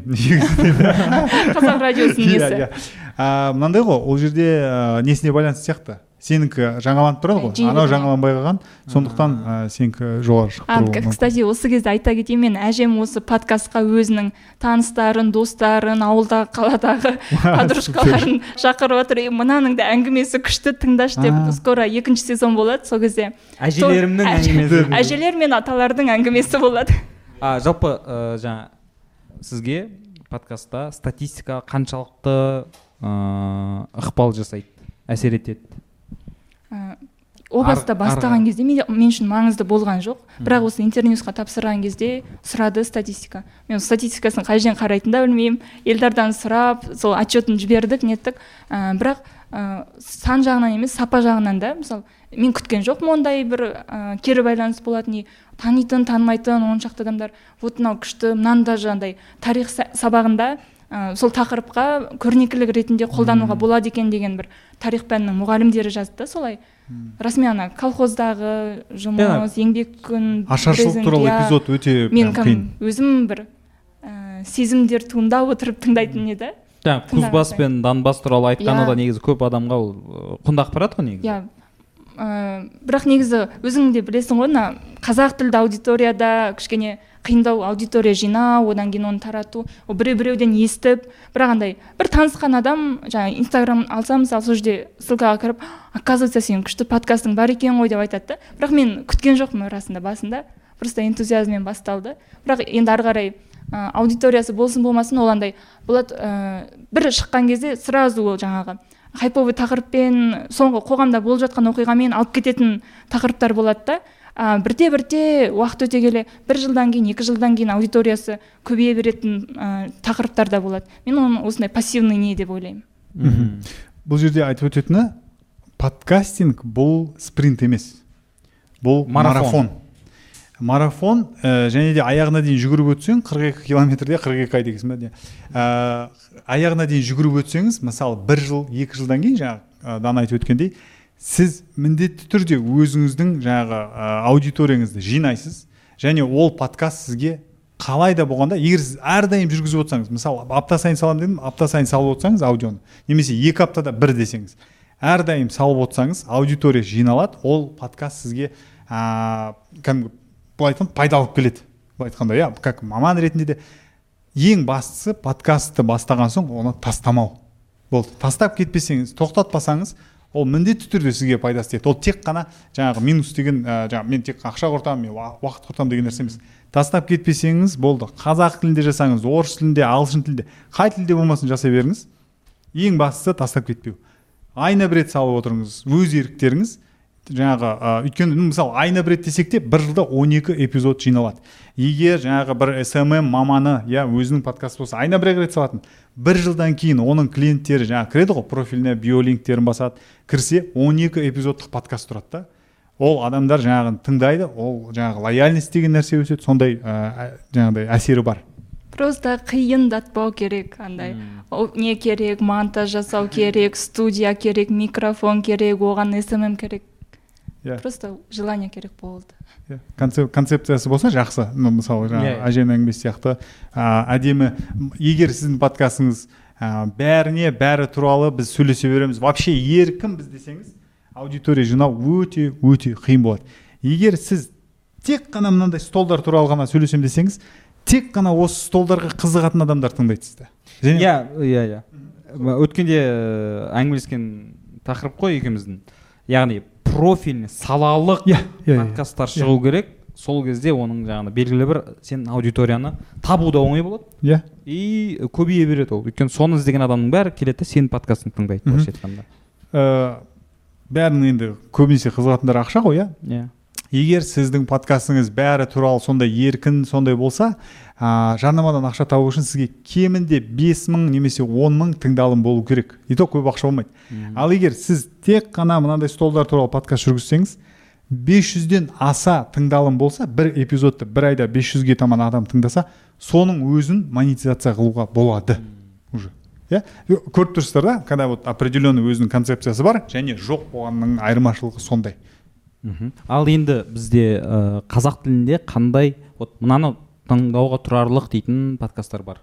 Қазақ радиосының несі. Мынандай ғой, ол жерде несіне байланысты сияқты. Сенікі жаңаланып тұрады ғой, анау жаңаланбай қалған, сондықтан сенікі жоғары шығып тұруы мүмкін. Кстати, осы кезде айта кетейін, мен әжем осы подкастқа өзінің таныстарын, достарын, ауылдағы, қаладағы подружкаларын шақырып отыр. Мынаның да әңгімесі күшті, тыңдашы деп, скоро 2-ші сезон болады, сол кезде. Әжелерімнің әңгімесі. Әжелер мен аталардың әңгімесі болады. Жалпы жаңа сізге подкастта статистика қаншалықты ықпал жасайды, әсер етеді? О баста бастаған кезде мен үшін маңызды болған жоқ, бірақ осы интерньюсқа тапсырған кезде сұрады статистика. Мен статистикасын қай жерден қарайтынын да білмеймін. Елдардан сұрап, сол отчетін жібердік, неттік. Бірақ сан жағынан емес, сапа жағынан да, мысалы, мен күткен жоқпын ондай бір кері байланыс болатын, танитын, танымайтын, он шақты адамдар, вот мынау күшті, мынанда жаңағыдай тарих сабағында сол тақырыпқа көрнекілік ретінде қолдануға болады екен деген бір тарих пәнінің мұғалімдері жазды да, солай. Расымен ана колхоздағы жұмыс, еңбек күн, ашаршылық туралы эпизод өте қиын. Өзім бір сезімдер туындап отырып тыңдайтын еді. Кузбасс пен Донбасс туралы айтқаны да негізі көп адамға ол құнды ақпарат қой негізі. Бірақ негізі өзің де білесің ғой, қазақ тілді аудиторияда кішкене қиындау аудитория жинау, одан кейін оны тарату, біреуден естіп, бірақ андай бір танысқан адам, жаңа Инстаграм алсам, мысалы сол жерде ссылкаға кіріп, оказывается, сен күшті подкастың бар екен ғой деп айтады. Бірақ мен күткен жоқпын расында басында, просто энтузиазммен басталды. Бірақ енді ары қарай аудиториясы болсын болмасын, ол андай болады, бір шыққан кезде сразу ол жаңағы хайповый тақырыппен, соңғы қоғамда болып жатқан оқиғамен алып кететін тақырыптар болады да. Бірте уақыт өте келе, 1 жылдан кейін, 2 жылдан кейін аудиториясы көбейе беретін тақырыптар да болады. Мен оны осындай пассивный не деп ойлаймын. Бұл жерде айтып өтетіні, подкастинг бұл спринт емес. Бұл марафон. Марафон, және де аяғына дейін жүгіріп өтсең, 42 километрде 42 ай дегенсің бе? Аяғына дейін жүгіріп өтсеңіз, мысалы 1 жыл, 2 жылдан кейін, жаңа Дана айтып өткендей, сіз міндетті түрде өзіңіздің жаңағы аудиторияңызды жинайсыз, және ол подкаст сізге қалай да болғанда егер сіз әрдайым жүргізіп отырсаңыз, мысалы апта сайын саламын дедім, апта сайын салып отырсаңыз аудионы, немесе 2 аптада бір десеңіз, әрдайым салып отырсаңыз аудитория жиналады, ол подкаст сізге кәдімгі былай айтқанда пайда алып келеді. Былай айтқанда, иә, как маман ретінде де ең бастысы подкастты бастаған соң оны тастамау. Болды. Тастап кетпесеңіз, тоқтатпасаңыз, ол міндетті түрде сізге пайдасы тиеді. Ол тек қана жаңағы минус деген, мен тек ақша құртамын, мен уақыт құртамын деген нәрсе емес. Тастап кетпесеңіз болды. Қазақ тілінде жасаңыз, орыс тілінде, ағылшын тілінде, қай тілде болмасын жасай беріңіз. Ең бастысы тастап кетпеу. Айына бір рет салып отырыңыз, өз еріктеріңіз. Жаңағы өйткені мысалы айына бір рет десек те бір жылда 12 эпизод жиналады. Егер жаңағы бір SMM маманы өзінің подкаст болса айына бір рет салатын, бір жылдан кейін оның клиенттері жаңағы кіреді ғой, профиліне биолинктерін басады, кірсе 12 эпизодтық подкаст тұрады да. Ол адамдар жаңағы тыңдайды, ол жаңағы лояльность деген нәрсе өседі, сондай жаңағыдай әсері бар. Просто қиындатпау керек, андай не керек, монтаж жасау керек, студия керек, микрофон керек, оған SMM керек. Просто желание керек болды. Концепциясы болса жақсы. Мысалы әжемнің әңгімесі сияқты әдемі. Егер сіздің подкастыңыз бәрі туралы біз сөйлесе береміз, вообще еркін біз десеңіз, аудитория жинау өте қиын болады. Егер сіз тек қана мынандай столдар туралы ғана сөйлесем десеңіз, тек қана осы столдарға қызығатын адамдар тыңдайды сізді. Иә. Өткенде әңгімелескен тақырып қой екеуміздің. Яғни профильный салалық подкасттар шығу керек. Сол кезде оның жаңағы белгілі бір сен аудиторияны табу да оңай болады. Иә. И көбейе береді ол. Өйткені соны іздеген адамның бәрі келеді, сенің подкастыңды тыңдайды, былайша айтқанда. Бәрінің енді көбінесе қызығатындар ақша ғой, иә. Егер сіздің подкастыңыз бәрі туралы сондай еркін, сондай болса, жарнамадан ақша табу үшін сізге кемінде 5.000 немесе 10.000 тыңдалым болу керек. И то көп ақша болмайды. Ал егер сіз тек қана мынандай столдар туралы подкаст жүргізсеңіз, 500-ден аса тыңдалым болса, бір эпизодты бір айда 500-ге таман адам тыңдаса, соның өзін монетизация қылуға болады уже. Көріп тұрсыздар да, когда вот определенный өзінің концепциясы бар, және жоқ болғанның айырмашылығы сондай. Ал енді бізде қазақ тілінде қандай мынаны тыңдауға тұрарлық дейтін подкасттар бар?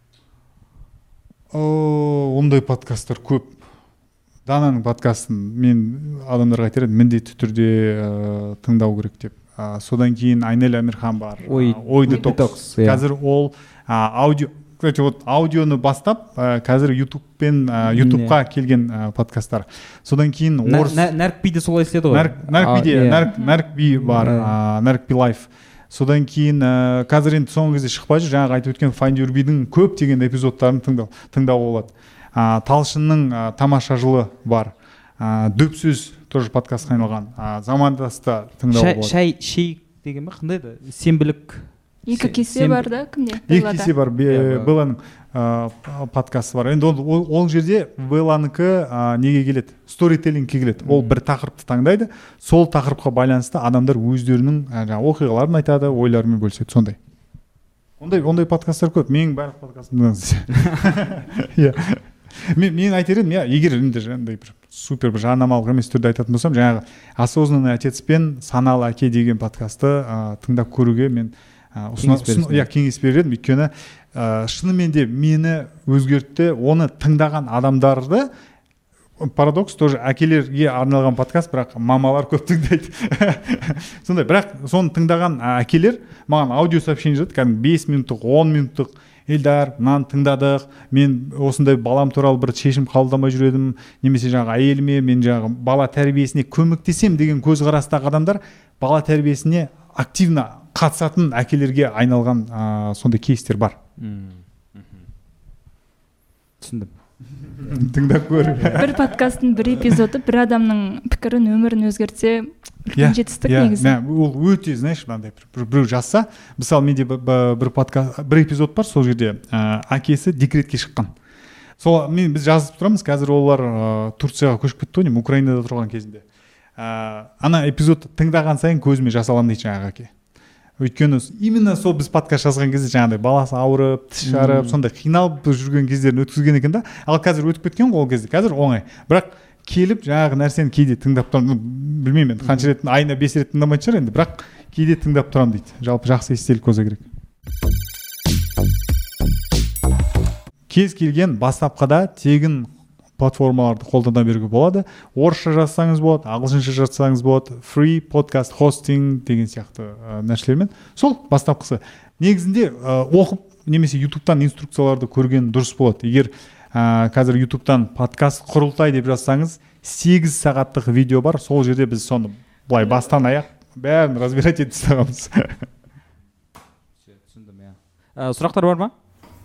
Ондай подкасттар көп. Дананың подкастын мен адамдарға айтар едім, міндетті түрде тыңдау керек деп. Содан кейін Айнель Амирхан бар. Ой детокс. Қазір ол аудионы бастап, қазір ютубқа келген подкасттар. Содан кейін Нәрікбиде солай істеді ғой. Нәрікби бар, Нәрікби лайф. Содан кейін қазір енді соңғы кезде шықпай жүр, жаңағы айтып өткен Find Your Bee'дің көптеген эпизодтарын тыңдау болады. Талшынның тамаша жылы бар. Дөпсөз тоже подкастқа айналған. Замандаста тыңдау болады. Шей деген бе, қандай да? Сенбілік. Екі кесе бар да, кімде? Екі кесе бар, Белланың подкасты бар. Енді ол жерде Белланыкі неге келеді? Сторителлингке келеді. Ол бір тақырыпты таңдайды, сол тақырыпқа байланысты адамдар өздерінің оқиғаларын айтады, ойларымен бөліседі, сондай. Ондай подкасттар көп. Менің барлық подкастымды мен айтар едім, егер енді супер бір жарнамалық емес түрде айтатын болсам, жаңағы осознанный отец пен саналы әке деген подкасты тыңдап көруге мен кеңес берер едім. Өйткені шынымен де мені өзгертті, оны тыңдаған адамдарды, парадокс, тоже әкелерге арналған подкаст, бірақ мамалар көп тыңдайды. Сондай, бірақ соны тыңдаған әкелер маған аудио сообщение жазады, кәдімгі 5 минуттық, 10 минуттық, Елдар, мынаны тыңдадық, мен осындай балам туралы бір шешім қабылдамай жүр едім, немесе жаңағы әйеліме мен жаңағы бала тәрбиесіне көмектесем деген көзқарастағы адамдар бала тәрбиесіне активно қатысатын әкелерге айналған сондай кейстер бар. Түсіндім. Тыңдап көр. Бір подкасттың бір эпизоды бір адамның пікірін, өмірін өзгертсе, үлкен жетістік негізі. Ол өте, знаешь, мынандай біреу жазса, мысалы менде бір эпизод бар, сол жерде әкесі декретке шыққан. Біз жазып тұрамыз, қазір олар Турцияға көшіп кетті ғой, Украинада тұрған кезінде. Ана эпизодты тыңдаған сайын көзіме жас аламын дейді жаңағы әке. Өйткені именно сол біз подкаст жазған кезде жаңағыдай баласы ауырып, тіс жарып, сондай қиналып жүрген кездерін өткізген екен да. Ал қазір өтіп кеткен ғой ол кезде. Қазір оңай. Бірақ келіп жаңағы нәрсені кейде тыңдап тұрам, білмеймін енді қанша рет, айына 5 рет тыңдамайтын шығар енді, бірақ кейде тыңдап тұрам дейді. Жалпы жақсы естелік болса керек. кез келген бастапқыда тегін платформаларды қолдана беруге болады. Орысша жазсаңыз болады, ағылшынша жазсаңыз болады, free podcast hosting деген сияқты нәрселермен. Сол бастапқысы. Негізінде оқып немесе ютубтан инструкцияларды көрген дұрыс болады. Егер қазір ютубтан подкаст құрылтай деп жазсаңыз 8 сағаттық видео бар, сол жерде біз соны былай бастан аяқ бәрін разбирать етіп тастағанбыз. Түсіндім, иә. Сұрақтар бар ма?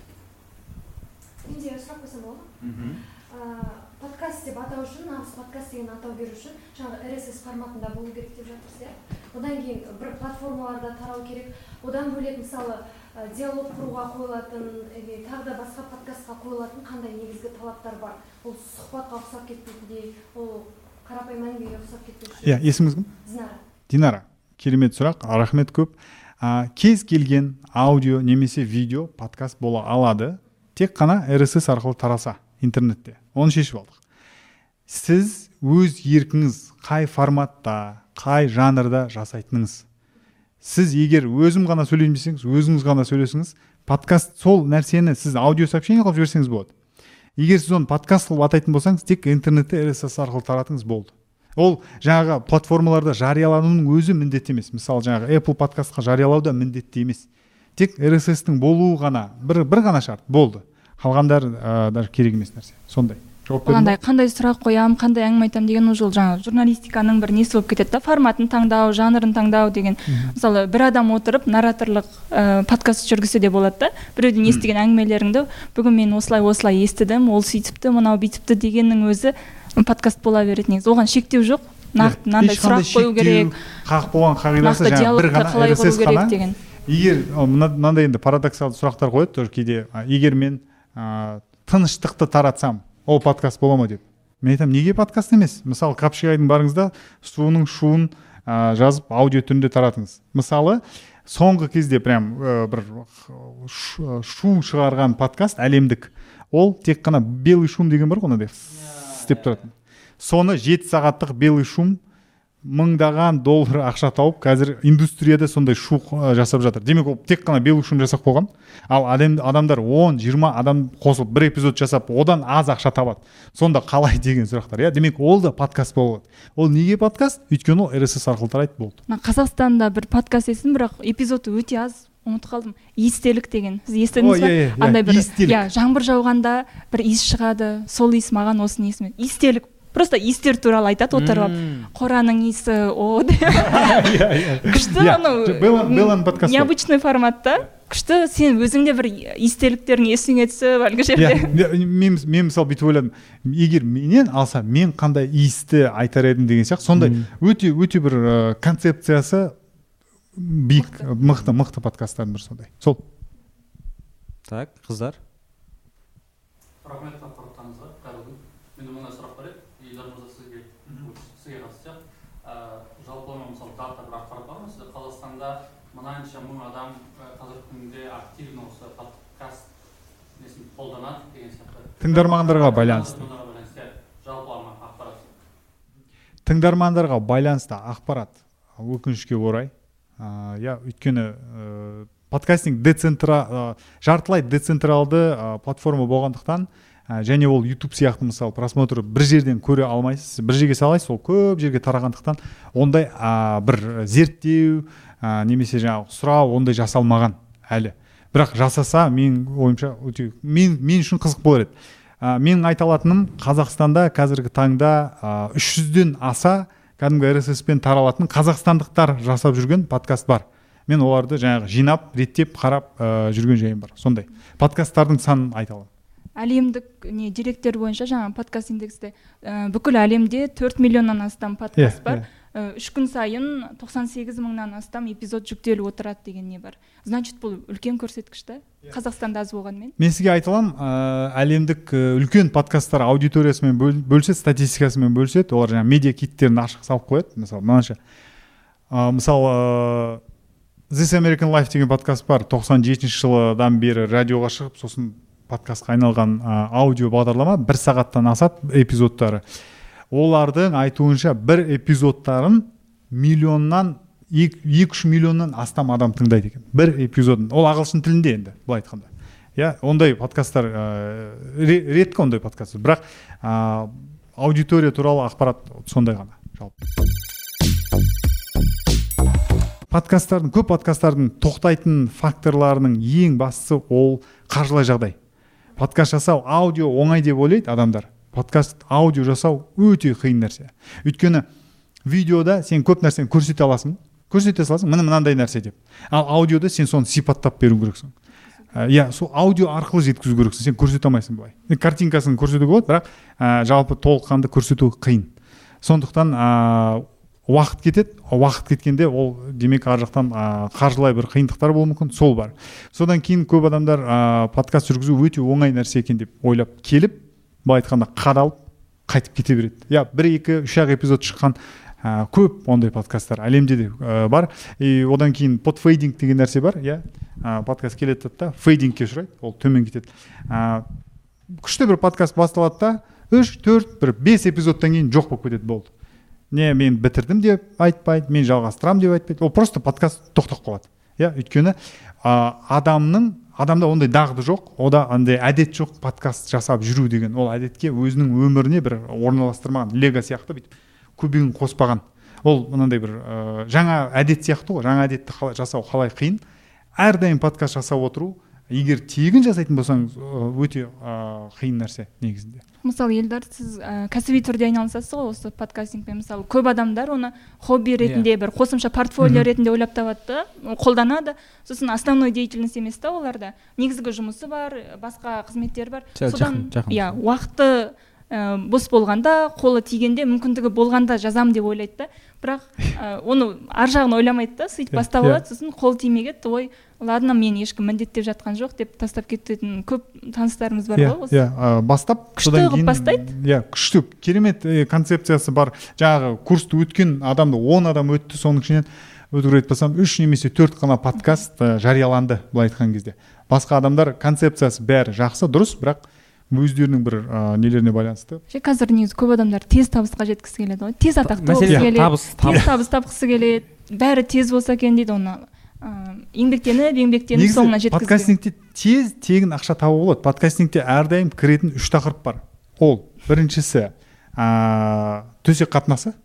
Менде сұрақ қойсам болады? Подкаст деп атау үшін, нағыз подкаст деген атау беру үшін, жаңағы RSS форматында болу керек деп жатырсыз, иә? Одан кейін бір платформаларда тарау керек. Одан бөлек мысалы диалог құруға қойылатын, тағы да басқа подкастқа қойылатын қандай негізгі талаптар бар? Ол сұхбатқа ұқсап кетпейтіндей, ол қарапайым әңгімеге ұқсап кетпейтіндей. Иә, есіміңіз кім? Динара. Керемет сұрақ, рахмет көп. Кез келген аудио немесе видео подкаст бола алады, тек қана RSS арқылы тараса интернетте. Оны шешіп алдық. Сіз өз еркіңіз қай форматта, қай жанрда жасайтыныңыз. Сіз егер өзім ғана сөйлеймін десеңіз, өзіңіз ғана сөйлесіңіз, подкаст сол нәрсені сіз аудио сообщение қылып жіберсеңіз болады. Егер сіз оны подкаст қылып атайтын болсаңыз, тек интернетте RSS арқылы таратыңыз болды. Ол жаңағы платформаларда жариялануының өзі міндетті емес. Мысалы жаңағы Apple подкастқа жариялау да міндетті емес. Тек RSS-тің болуы ғана бір ғана шарт болды. Қалғандар даже керек емес нәрсе. Сондай. Қандай сұрақ қоям, қандай әңгіме айтам деген уже жаңағы журналистиканың бір несі болып кетеді да, форматын таңдау, жанрын таңдау деген. Мысалы бір адам отырып нараторлық подкаст жүргізсе де болады да. Біреуден естіген әңгімелеріңді бүгін мен осылай естідім, ол сөйтіпті, мынау бүйтіпті дегеннің өзі подкаст бола береді негізі. Оған шектеу жоқ. Нақты мынандай сұрақ қою керек. Қағып болған қағидасы жаңағы бір ғана RSS қана. Егер мынандай енді парадоксалды сұрақтар қояды тоже кейде, егер мен тыныштықты таратсам, ол подкаст бола ма деп. Мен айтамын, неге подкаст емес? Мысалы, Қапшығайдың барыңызда суының шуын жазып аудио түрінде таратыңыз. Мысалы, соңғы кезде прям бір шу шығарған подкаст әлемдік. Ол тек қана белый шум деген бар ғой, істеп тұратын. Соны 7 сағаттық белый шум $1000 ақша тауып, қазір индустрияда сондай шу жасап жатыр. Демек, ол тек қана белый шум жасап қойған. Ал адамдар 10-20 адам қосылып бір эпизод жасап, одан аз ақша табады. Сонда қалай деген сұрақтар. Я, демек, ол да подкаст болады. Ол неге подкаст? Өйткені ол RSS арқылы тарайды болды. Қазақстанда бір подкаст естідім, бірақ эпизоды өте аз. Ұмытып қалдым. Иістелік деген. Сіз естідіңіз ба? Андай бір, жаңбыр жауғанда бір иіс шығады. Сол иіс маған осыны есіме. Иістелік. Просто иістер туралы айтады отырып. Қораның иісі, күшті анау необычный форматта. Күшті, сен өзіңде бір иістеліктерің есіңе түсіп, әлгі жерде. Мен мысалы бүйтіп ойладым, егер менен алса, мен қандай иісті айтар едім деген сияқты. Сондай өте бір концепциясы биік, мықты подкасттардың бір сондай. Сол. Так, қыздар. Рахмет тақырыптарыңызға, қайырлы күн. Менде мындай сұрақ бар еді, Елдар мырза сізге қатысты. Жалпы мысалы дата бір ақпарат бар ма? Сізде Қазақстанда мынанша мың адам қазіргі күнде активно осы подкаст несін қолданады деген сияқты. Тыңдармандарға байланысты. Жалпы ақпарат. Тыңдармандарға байланысты ақпарат өкінішке орай. Өйткені подкастинг жартылай децентралды платформа болғандықтан, және ол YouTube сияқты мысалы просмотр бір жерден көре алмайсыз, бір жерге салайсыз, ол көп жерге тарағандықтан ондай бір зерттеу немесе жаңағы сұрау ондай жасалмаған әлі. Бірақ жасаса, мен ойымша мен үшін қызық болар еді. Менің айта алатыным, Қазақстанда қазіргі таңда 300-ден аса кәдімгі RSS-пен таралатын қазақстандықтар жасап жүрген подкаст бар. Мен оларды жаңағы жинап, реттеп, қарап жүрген жайым бар. Сондай. Подкасттардың санын айта аламын. Әлемдік деректер бойынша жаңағы подкаст индексте бүкіл әлемде 4 миллионнан астам подкаст бар. 3 күн сайын 98 мыңнан астам эпизод жүктеліп отырады деген не бар. Значит, бұл үлкен көрсеткіш та. Қазақстанда аз болғанмен. Мен сізге айта аламын, әлемдік үлкен подкасттар аудиториясымен бөліседі, статистикасымен бөліседі. Олар жаңағы медиа киттерін ашық салып қояды. Мысалы, This American Life деген подкаст бар. 97 жылдан бері радиоға шығып, сосын подкастқа айналған аудио бағдарлама 1 сағаттан асады эпизодтары. Олардың айтуынша бір эпизодтарын 2-3 миллионнан астам адам тыңдайды екен. Бір эпизодын. Ол ағылшын тілінде енді, былай айтқанда. иә ондай подкасттар редко ондай подкасттар, бірақ аудитория туралы ақпарат сондай ғана жалпы. Көп подкасттардың тоқтайтын факторларының ең бастысы ол қаржылай жағдай. Подкаст жасау аудио оңай деп ойлайды адамдар. Подкаст аудио жасау өте қиын нәрсе. Өйткені видеода сен көп нәрсені көрсете саласың, мынандай нәрсе деп. Ал аудиода сен соны сипаттап беру керексің. Сол аудио арқылы жеткізу керексің, сен көрсете алмайсың былай. Картинкасын көрсетуге болады, бірақ жалпы толыққанды көрсету қиын. Сондықтан уақыт кетеді, уақыт кеткенде ол демек ар жақтан қаржылай бір қиындықтар болуы мүмкін, сол бар. Содан кейін көп адамдар подкаст жүргізу өте оңай нәрсе екен деп ойлап келіп, былай айтқанда қадалып қайтып кете береді. 1-2-3 эпизод шыққан көп ондай подкасттар әлемде де бар. Одан кейін подфейдинг деген нәрсе бар, подкаст келеді да, фейдингке ұшырайды, ол төмен кетеді. Күшті бір подкаст басталады да, 3-4-5 эпизодтан кейін жоқ болып кетеді, болды. Мен бітірдім деп айтпайды, мен жалғастырам деп айтпайды. Ол просто подкаст тоқтап қалады. Өйткені адамда ондай дағды жоқ, ода андай әдет жоқ подкаст жасап жүру деген. Ол әдетке өзінің өміріне бір орналастырмаған, лего сияқты бүйтіп көбегін қоспаған. Ол мынандай бір жаңа әдет сияқты ғой. Жаңа әдетті жасау қалай қиын. Әрдайым подкаст жасап отыру, егер тегін жасайтын болсаңыз, өте қиын нәрсе негізінде. Мысалы, Елдар, сіз кәсіби түрде айналысасыз ғой осы подкастингпен. Мысалы, көп адамдар оны хобби ретінде, бір қосымша портфолио ретінде ойлап табады, қолданады. Сосын основной деятельность емес та оларда. Негізгі жұмысы бар, басқа қызметтер бар. Содан уақыты бос болғанда, қолы тигенде, мүмкіндігі болғанда жазам деп ойлайды да. Бірақ оны ар жағын ойламайды да, сөйтіп бастап алады, сосын қол тимей кетті, ой, ладно, мен ешкім міндеттеп жатқан жоқ деп тастап кететін көп таныстарымыз бар ғой осы. Бастап күшті қылып бастайды. Күшті, керемет концепциясы бар. Жаңағы курсты өткен адамды 10 адам өтті, соның ішінен өтірік айтпасам 3 немесе 4 қана подкаст жарияланды, былай айтқан кезде. Басқа адамдар концепциясы бәрі жақсы, дұрыс, бірақ өздерінің бір нелеріне байланысты. Қазір негізі көп адамдар тез табысқа жеткісі келеді ғой. Тез атақты болғысы келеді. Тез табыс тапқысы келеді. Бәрі тез болса екен дейді, оны еңбектеніп соңына жеткізген. Подкастингте тез тегін ақша табуға болады. Подкастингте әрдайым кіретін 3 тақырып бар. Ол біріншісі төсек қатынасы.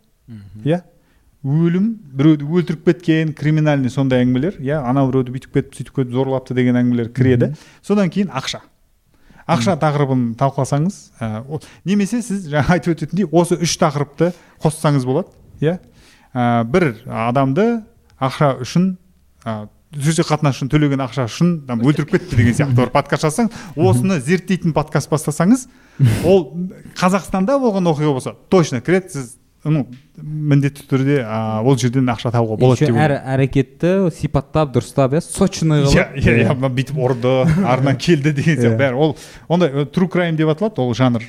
Өлім, біреуді өлтіріп кеткен, криминальный сондай әңгімелер. Анау біреуді бүйтіп кетіп, сөйтіп кетіп, зорлапты деген әңгімелер кіреді. Содан кейін ақша тақырыбын талқыласаңыз, немесе сіз жаңа айтып өтетіндей осы 3 тақырыпты қоссаңыз болады. Бір адамды ақша үшін, төсек қатынасы үшін төлеген ақша үшін өлтіріп кетті деген сияқты бір подкаст жасасаң, осыны зерттейтін подкаст бастасаңыз, ол Қазақстанда болған оқиға болса, точно кіреді, сіз міндетті түрде ол жерден ақша табуға болады деп ойлаймын. Әрекетті сипаттап, дұрыстап, сочный қылып. Бүйтіп ұрды, артынан келді деген сияқты бәрі. Ол ондай true crime деп аталады, ол жанр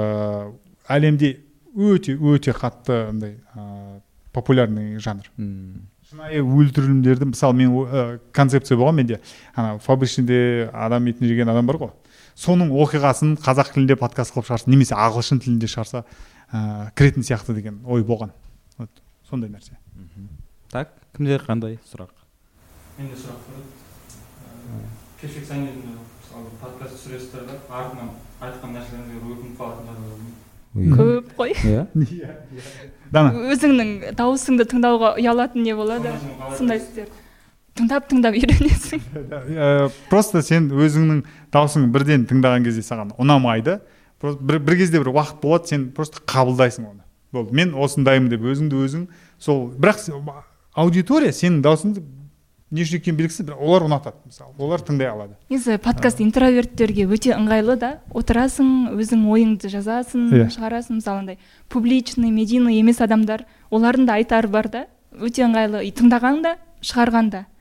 әлемде өте қатты популярный жанр. Шынайы өлтірілімдерді, мысалы мен концепция болған менде, фабричныйде адам етін жеген адам бар ғой. Соның оқиғасын қазақ тілінде подкаст қылып шығарса, немесе ағылшын тілінде шығарса кіретін сияқты деген ой болған. Сондай нәрсе. Так, кімде қандай сұрақ? Менде сұрақ бар. Перфекционизм, мысалы подкаст түсіресіздер де, артынан айтқан нәрселеріңізге өкініп қалатындар көп қой. Өзіңнің дауысыңды тыңдауға ұялатын не болады? Сондай істер. Тыңдап үйренесің. Просто сен өзіңнің даусың бірден тыңдаған кезде саған ұнамайды. Бір кезде бір уақыт болады, сен просто қабылдайсың оны. Болды, мен осындаймын деп өзіңді өзің сол, бірақ аудитория сенің даусыңды не үшін екенін белгісіз, олар ұнатады, мысалы, олар тыңдай алады. Негізі подкаст интроверттерге өте ыңғайлы да, отырасың, өзің ойыңды жазасың, шығарасың, мысалы публичный, медийный емес адамдар, олардың да айтары бар да, өте ыңғайлы, тыңдаған да, шығарған да.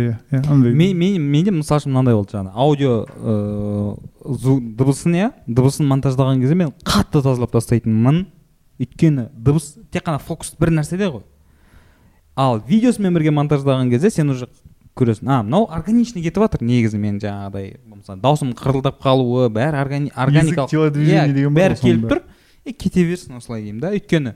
Менде мысалы мынандай болды жаңа аудио дыбысын монтаждаған кезде мен қатты тазалап тастайтынмын, өйткені дыбыс тек қана фокус бір нәрседе ғой. Ал видеосымен бірге монтаждаған кезде сен уже көресің, мынау органичный кетіп жатыр. Негізі мен жаңағыдай даусым қырылдап қалуы, бәрі органикалық, бәрі келіп тұр, кете берсін осылай деймін да. Өйткені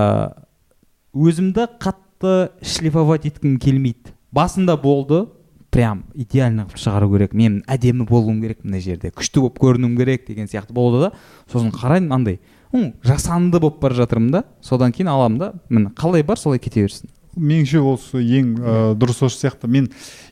өзімді қатты шлифовать еткім келмейді. Басында болды, прям идеально қылып шығару керек, мен әдемі болуым керек, мына жерде күшті болып көрінуім керек деген сияқты болды да. Сосын қараймын андай жасанды болып бара жатырмын да, содан кейін аламын да, міне қалай бар солай кете берсін. Меніңше ол ең дұрыс осы сияқты. Мен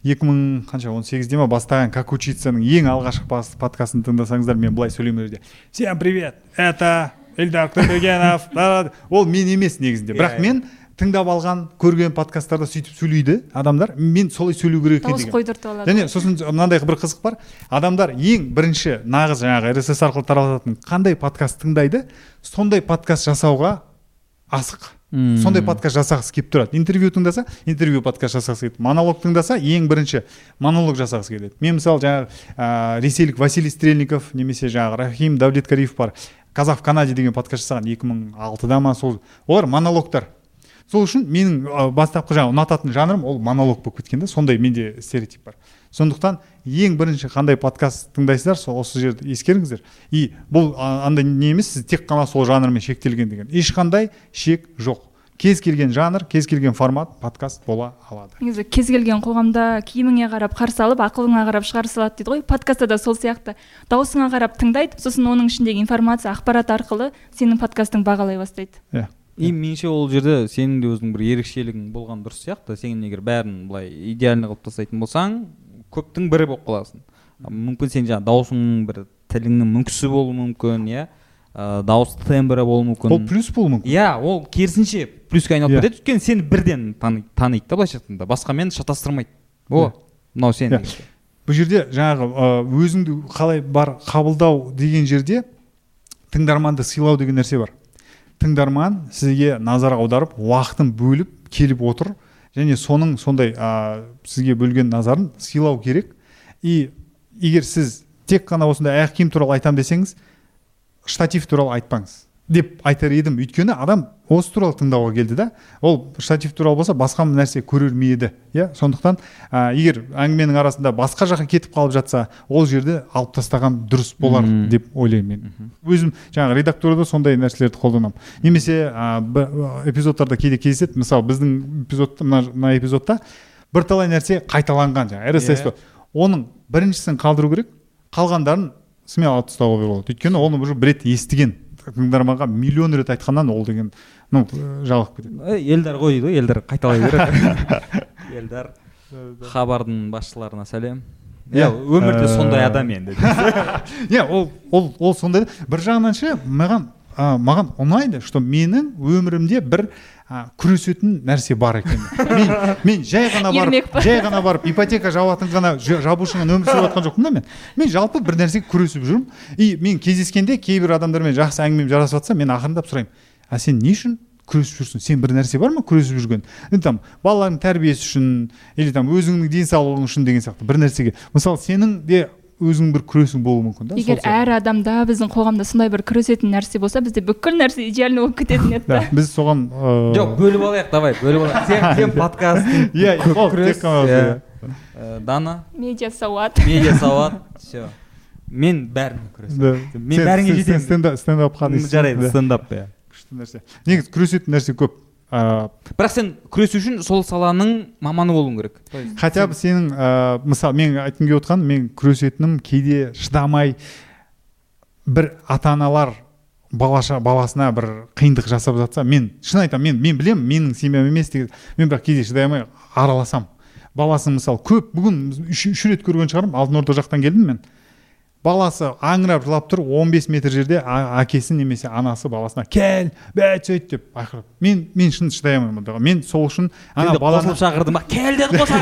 2018-де ма бастаған «Как учиться»ның ең алғашқы подкастын тыңдасаңыздар, мен былай сөйлеймін. Всем привет, это Эльдар Құдайбергенов. Ол мен емес негізінде, бірақ мен тыңдап алған, көрген подкасттарда сөйтіп сөйлейді адамдар, мен солай сөйлеу керек екен деген. Дауыс қойдыртып алады. Және сосын мынандай бір қызық бар. Адамдар ең бірінші нағыз жаңағы RSS арқылы таралатын қандай подкаст тыңдайды, сондай подкаст жасауға асық. Сондай подкаст жасағысы келіп тұрады. Интервью тыңдаса, интервью подкаст жасағысы келеді. Монолог тыңдаса, ең бірінші монолог жасағысы келеді. Мен мысалы жаңағы ресейлік Василий Стрельников, немесе жаңағы Рахим Давлеткариев бар. Казах в Канаде деген подкаст жасаған 2006-да ма, сол. Олар монологтар. Сол үшін менің бастапқы жаңағы ұнататын жанрым ол монолог болып кеткен да, сондай менде стереотип бар. Сондықтан ең бірінші қандай подкаст тыңдайсыздар, осы жерді ескеріңіздер. И бұл андай не емес, сіз тек қана сол жанрмен шектелген деген. Ешқандай шек жоқ. Кез келген жанр, кез келген формат подкаст бола алады. Негізі кез келген қоғамда киіміңе қарап қарсы алып, ақылыңа қарап шығарып салады дейді ғой. Подкастта да сол сияқты. Даусыңа қарап тыңдайды, сосын оның ішіндегі информация, ақпарат арқылы сенің подкастың бағалай бастайды. Иә. И меніңше ол жерде сенің де өзің бір ерекшелігің болған дұрыс сияқты. Сен егер бәрін былай идеальны қылып тастайтын болсаң, көптің бірі болып қаласың. Мүмкін сен жаңағы даусыңның бір тіліңнің мүмкісі болуы мүмкін, иә. Дауысты тембрі болуы мүмкін. Ол плюс болуы мүмкін. Иә, ол керісінше плюске айналып кетеді. Өйткені сені бірден таниды да, былайша айтқанда. Басқамен шатастырмайды. Мынау сен. Бұл жерде жаңағы өзіңді қалай бар қабылдау деген жерде тыңдарманды сыйлау деген нәрсе бар. Тыңдарман сізге назар аударып, уақытын бөліп келіп отыр, және соның сондай сізге бөлген назарын сыйлау керек. И егер сіз тек қана осындай аяқ киім туралы айтам десеңіз, штатив туралы айтпаңыз деп айтар едім. Өйткені адам осы туралы тыңдауға келді да, ол штатив туралы болса басқа нәрсе көрер ме еді. Сондықтан егер әңгіменің арасында басқа жаққа кетіп қалып жатса, ол жерді алып тастаған дұрыс болар деп ойлаймын мен. Өзім жаңағы редакторда сондай нәрселерді қолданамын. Немесе эпизодтарда кейде кездеседі. Мысалы біздің мына эпизодта бірталай нәрсе қайталанған, жаңағы RSS. Оның біріншісін қалдыру керек, қалғандарын смело алып тастауға болады. Өйткені оны уже бір рет естіген, тыңдарманға миллион рет айтқаннан ол деген жалығып кетеді. Елдар ғой дейді, елдар қайталай береді. Елдар хабардың басшыларына сәлем. Өмірде сондай адам енді. Ол сондай. Бір жағынан ше маған ұнайды, что менің өмірімде бір күресетін нәрсе бар екен. Мен жай ғана барып ипотека жабатын ғана жабушыңын өмір сүріп жатқан жоқпын да мен. Мен жалпы бір нәрсеге күресіп жүрмін. И мен кездескенде кейбір адамдармен жақсы әңгімем жарасып жатса, мен ақырындап сұраймын: "А сен не үшін күресіп жүрсің? Сен бір нәрсе бар ма күресіп жүрген? Балалардың тәрбиесі үшін, или өзіңнің денсаулығың үшін деген сияқты бір нәрсеге." Мысалы, сенің де өзің бір күресің болуы мүмкін да. Егер әр адамда, біздің қоғамда сондай бір күресетін нәрсе болса, бізде бүкіл нәрсе идеальны болып кететін еді. Біз соған жоқ, бөліп алайық, давай, бөліп алайық. Сен подкастың Дана медиа сауат. Все. Мен бәрін күресемін. Мен бәріңе жетемін. Стендапқа жарайды, стендап. Күшті нәрсе. Негізі күресетін нәрсе көп. Бірақ сен күресу үшін сол саланың маманы болуың керек. Хотя бы сенің мысалы мен айтқым келіп отқан, мен күресетінім кейде шыдамай бір ата-аналар баласына бір қиындық жасап жатса, мен шын айтамын, мен білемін, менің семьям емес деген, мен бірақ кейде шыдай алмай араласам. Баласын мысалы көп, бүгін 3 рет көрген шығармын, Алтынорда жақтан келдім мен. Баласы аңырап жылап тұр, 15 метр жерде әкесі немесе анасы баласына "Кел, бәт сөйт" деп ақырып. Мен шын шыдай алмаймын. Мен сол үшін ана баланы шақырдым, "Кел" деді ғой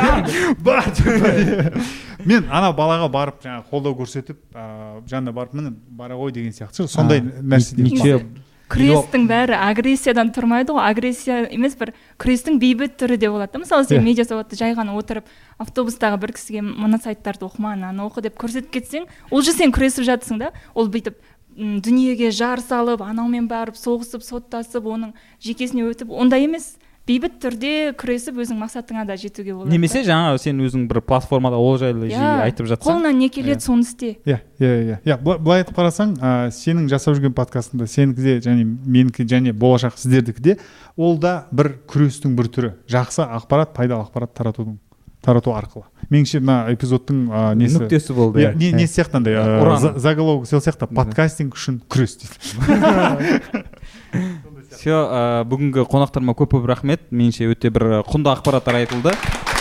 саған. Мен ана балаға барып жаңағы қолдау көрсетіп, жанына барып міне бара ғой деген сияқты. Сондай нәрсе. Күрестің бәрі агрессиядан тұрмайды ғой. Агрессия емес, бір күрестің бейбіт түрі де болады. Мысалы, сен медиа сауатты жай ғана отырып, автобустағы бір кісіге мына сайттарды оқыма, ананы оқы деп көрсетіп кетсең, ол же сен күресіп жатсың да. Ол бүйтіп дүниеге жар салып, анаумен барып соғысып, соттасып, оның жекесіне өтіп, ондай емес. Бейбіт түрде күресіп өзің мақсатыңа да жетуге болады. Немесе жаңа сен өзің бір платформада ол жайлы айтып жатсаң, қолынан не келеді соны істе. Былай айтып қарасаң, сенің жасап жүрген подкастында, сенікі де және менікі және болашақ сіздердікі де, ол да бір күрестің бір түрі. Жақсы ақпарат, пайдалы ақпарат таратудың. тарату арқылы. Меніңше мына эпизодтың несі нүктесі болды. Не сияқты андай заголовок сол сияқты подкастинг үшін күрес дейді. Все, бүгінгі қонақтарыма көп рахмет. Меніңше өте бір құнды ақпараттар айтылды.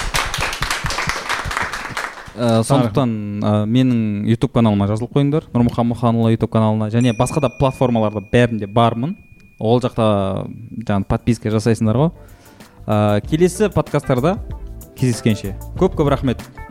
Сондықтан менің YouTube каналыма жазылып қойыңдар, Нұрмұхан Мұханұлы YouTube каналына, және басқа да платформаларда бәрінде бармын. Ол жақта жаңағы подписка жасайсыңдар ғой. Келесі подкасттарда кездескенше көп рахмет.